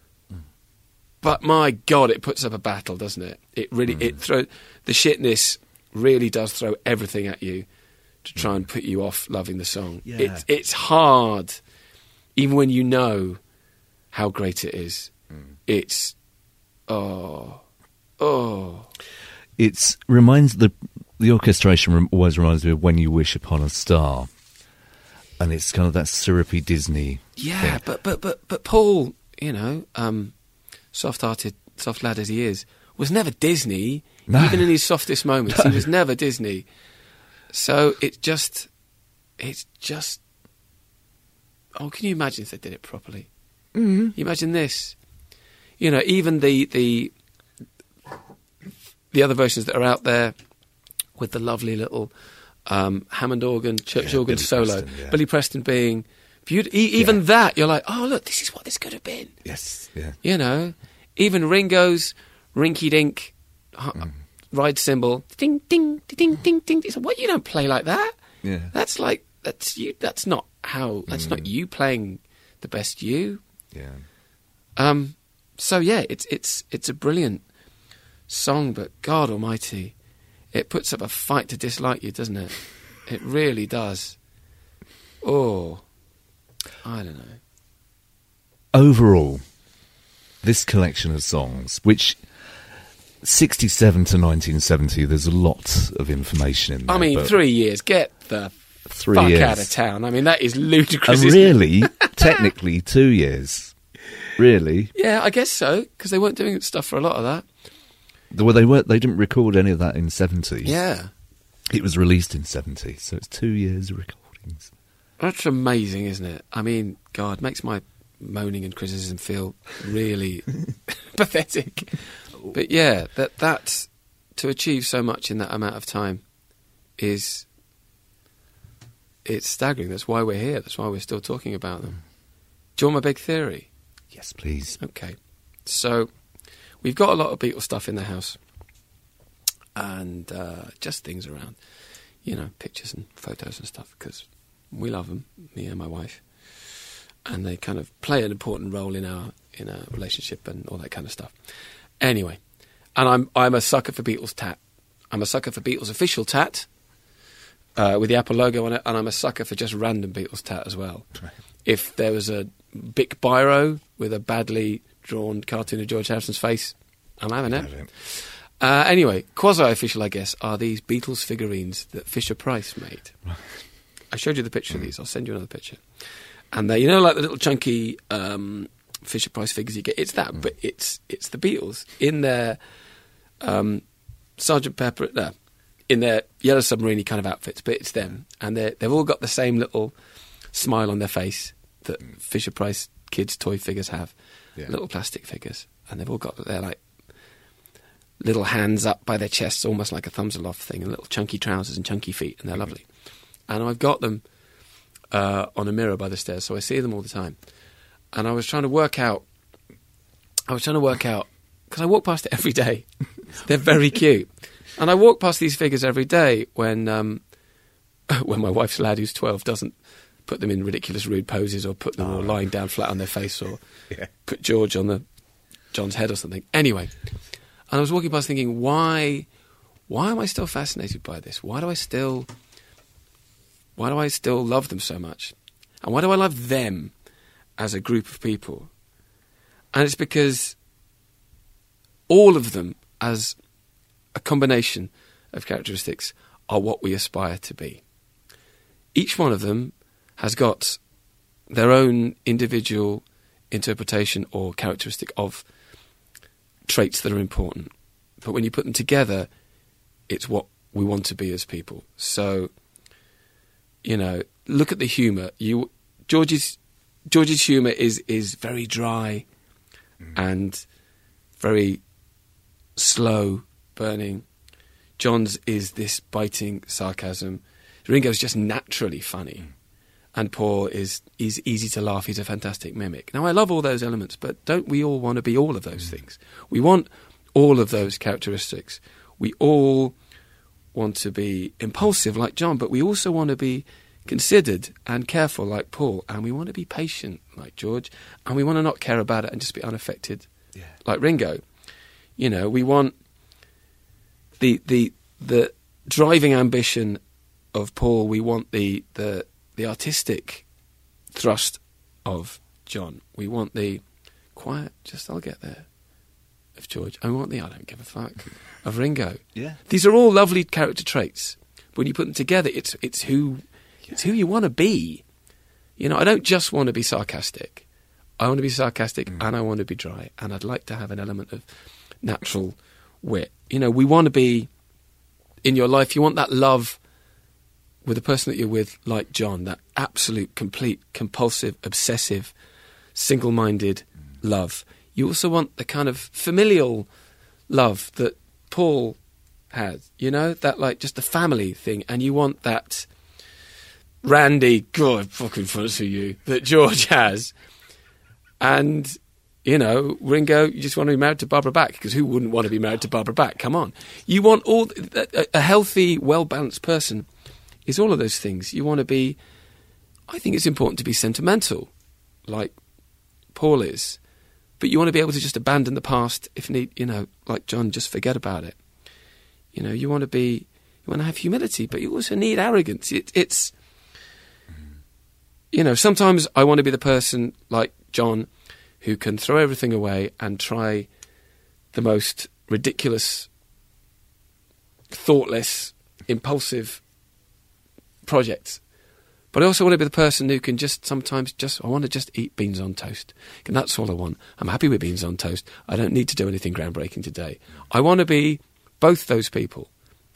But my God, it puts up a battle, doesn't it? It really, it throw the shitness really does throw everything at you to try and put you off loving the song.
Yeah.
It's it's hard, even when you know how great it is. It's oh oh.
It's reminds the the orchestration rem- always reminds me of When You Wish Upon a Star, and it's kind of that syrupy Disney.
Yeah,
thing.
but but but but Paul, you know, um, soft-hearted, soft lad as he is, was never Disney.
No.
Even in his softest moments, he was never Disney. So it just, it's just. Oh, can you imagine if they did it properly? Mm-hmm. You imagine this. You know, even the the the other versions that are out there with the lovely little um, Hammond organ, church
Yeah,
organ
Billy
solo.
Preston, yeah.
Billy Preston being Beaut- e- even
Yeah.
that, you're like, oh, look, this is what this could have been.
Yes, yeah.
You know, even Ringo's rinky-dink uh, ride cymbal, ding, ding, ding, ding, ding. It's like, what, you don't play like that?
Yeah.
That's like, that's you. That's not how, that's not you playing the best you.
Yeah.
Um, so yeah, it's, it's, it's a brilliant song, but God almighty, it puts up a fight to dislike you, doesn't it? It really does. Oh, I don't know.
Overall, this collection of songs, which sixty-seven to nineteen seventy, there's a lot of information in there.
I mean,
but
three years. Get the
three
fuck
years.
out of town. I mean, that is ludicrous.
And
isn't it?
really, technically, two years. Really,
Yeah, I guess so, because they weren't doing stuff for a lot of that.
well, they weren't. They didn't record any of that in seventy.
Yeah.
It was released in seventy, so it's two years of recordings.
That's amazing, isn't it? I mean, God, makes my moaning and criticism feel really pathetic. But yeah, that that's to achieve so much in that amount of time is it's staggering. That's why we're here. That's why we're still talking about them. Do you want my big theory?
Yes, please.
Okay. So we've got a lot of Beatles stuff in the house and uh, just things around, you know, pictures and photos and stuff, because we love them, me and my wife, and they kind of play an important role in our in our relationship and all that kind of stuff. Anyway, and I'm I'm a sucker for Beatles tat. I'm a sucker for Beatles official tat uh, with the Apple logo on it, and I'm a sucker for just random Beatles tat as well.
Right.
If there was a Bic biro with a badly drawn cartoon of George Harrison's face, I'm having it. Uh, anyway, quasi-official, I guess, are these Beatles figurines that Fisher-Price made. I showed you the picture of these. I'll send you another picture. And they, you know, like the little chunky um, Fisher-Price figures you get. It's that, but it's it's the Beatles in their um, Sergeant Pepper, no, in their Yellow Submarine kind of outfits. But it's them, and they they've all got the same little smile on their face that Fisher-Price kids' toy figures have,
Yeah.
little plastic figures, and they've all got their like little hands up by their chests, almost like a thumbs aloft thing, and little chunky trousers and chunky feet, and they're lovely. And I've got them uh, on a mirror by the stairs, so I see them all the time. And I was trying to work out, I was trying to work out, because I walk past it every day. They're very cute. And I walk past these figures every day when um, when my wife's lad, who's twelve, doesn't put them in ridiculous rude poses or put them all lying down flat on their face or
Yeah.
put George on the John's head or something. Anyway, and I was walking past thinking, why, why am I still fascinated by this? Why do I still, why do I still love them so much? And why do I love them as a group of people? And it's because all of them, as a combination of characteristics, are what we aspire to be. Each one of them has got their own individual interpretation or characteristic of traits that are important. But when you put them together, it's what we want to be as people. So, you know, look at the humour. You, George's George's humour is is very dry and very slow burning. John's is this biting sarcasm. Ringo's just naturally funny. And Paul is is easy to laugh. He's a fantastic mimic. Now, I love all those elements, but don't we all want to be all of those things? We want all of those characteristics. We all want to be impulsive like John, but we also want to be considered and careful like Paul, and we want to be patient like George, and we want to not care about it and just be unaffected
Yeah.
like Ringo. You know, we want the the the driving ambition of Paul. We want the the the artistic thrust of John. We want the quiet, just I'll get there, of George. And we want the I don't give a fuck of Ringo.
Yeah.
These are all lovely character traits. When you put them together, it's it's who it's who you want to be. You know, I don't just want to be sarcastic. I want to be sarcastic and I want to be dry. And I'd like to have an element of natural wit. You know, we want to be in your life, you want that love with the person that you're with, like John, that absolute, complete, compulsive, obsessive, single-minded love. You also want the kind of familial love that Paul had, you know, that like just the family thing, and you want that Randy, God, fucking fancy you, that George has. And, you know, Ringo, you just want to be married to Barbara Bach, because who wouldn't want to be married to Barbara Bach? Come on. You want all... A, a healthy, well-balanced person is all of those things. You want to be... I think it's important to be sentimental, like Paul is. But you want to be able to just abandon the past if need, you know, like John, just forget about it. You know, you want to be... You want to have humility, but you also need arrogance. It, it's... You know, sometimes I want to be the person like John who can throw everything away and try the most ridiculous, thoughtless, impulsive projects. But I also want to be the person who can just sometimes just, I want to just eat beans on toast. And that's all I want. I'm happy with beans on toast. I don't need to do anything groundbreaking today. I want to be both those people.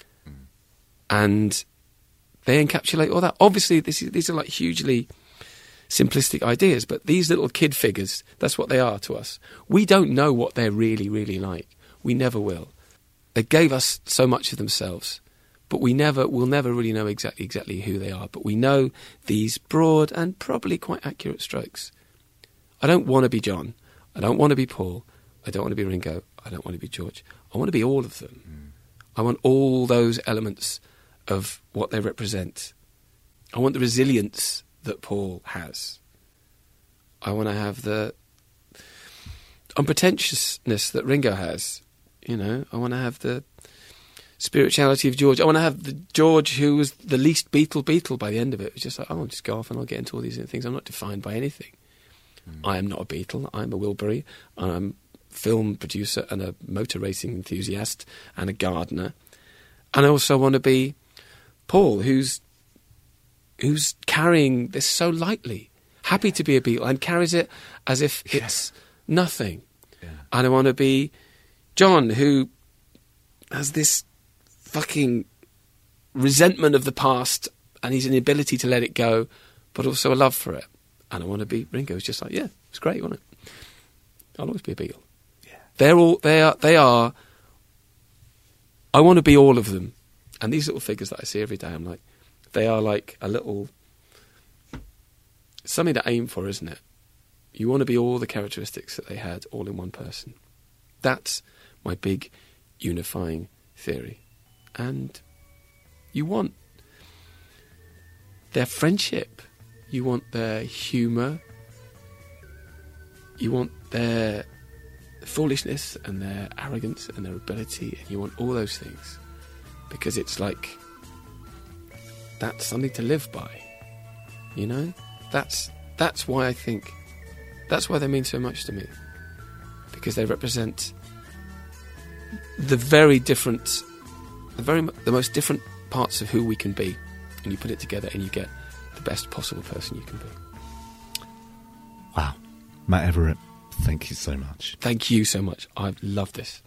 And they encapsulate all that. Obviously, this is, these are like hugely simplistic ideas, but these little kid figures, that's what they are to us. We don't know what they're really, really like. We never will. They gave us so much of themselves, but we never, we'll never really know exactly exactly who they are. But we know these broad and probably quite accurate strokes. I don't want to be John. I don't want to be Paul. I don't want to be Ringo. I don't want to be George. I want to be all of them. Mm. I want all those elements of what they represent. I want the resilience that Paul has. I want to have the unpretentiousness that Ringo has. You know, I want to have the spirituality of George. I want to have the George who was the least Beatle Beatle by the end of it. It's just like, oh, I'll just go off and I'll get into all these things. I'm not defined by anything. Mm. I am not a Beatle. I'm a Wilbury. I'm a film producer and a motor racing enthusiast and a gardener. And I also want to be Paul, who's who's carrying this so lightly, happy to be a Beatle, and carries it as if yeah. it's nothing. Yeah. And I want to be John, who has this fucking resentment of the past and his inability to let it go, but also a love for it. And I want to be Ringo, who's just like, yeah, it's great, wasn't it? I'll always be a Beatle. Yeah. They're all, they are, they are, I want to be all of them. And these little figures that I see every day, I'm like, they are like a little... something to aim for, isn't it? You want to be all the characteristics that they had, all in one person. That's my big unifying theory. And you want their friendship. You want their humour. You want their foolishness and their arrogance and their ability. And you want all those things. Because it's like... that's something to live by, you know? That's that's why I think, that's why they mean so much to me. Because they represent the very different, the very the most different parts of who we can be. And you put it together and you get the best possible person you can be.
Wow. Matt Everett, thank you so much.
Thank you so much. I've loved this.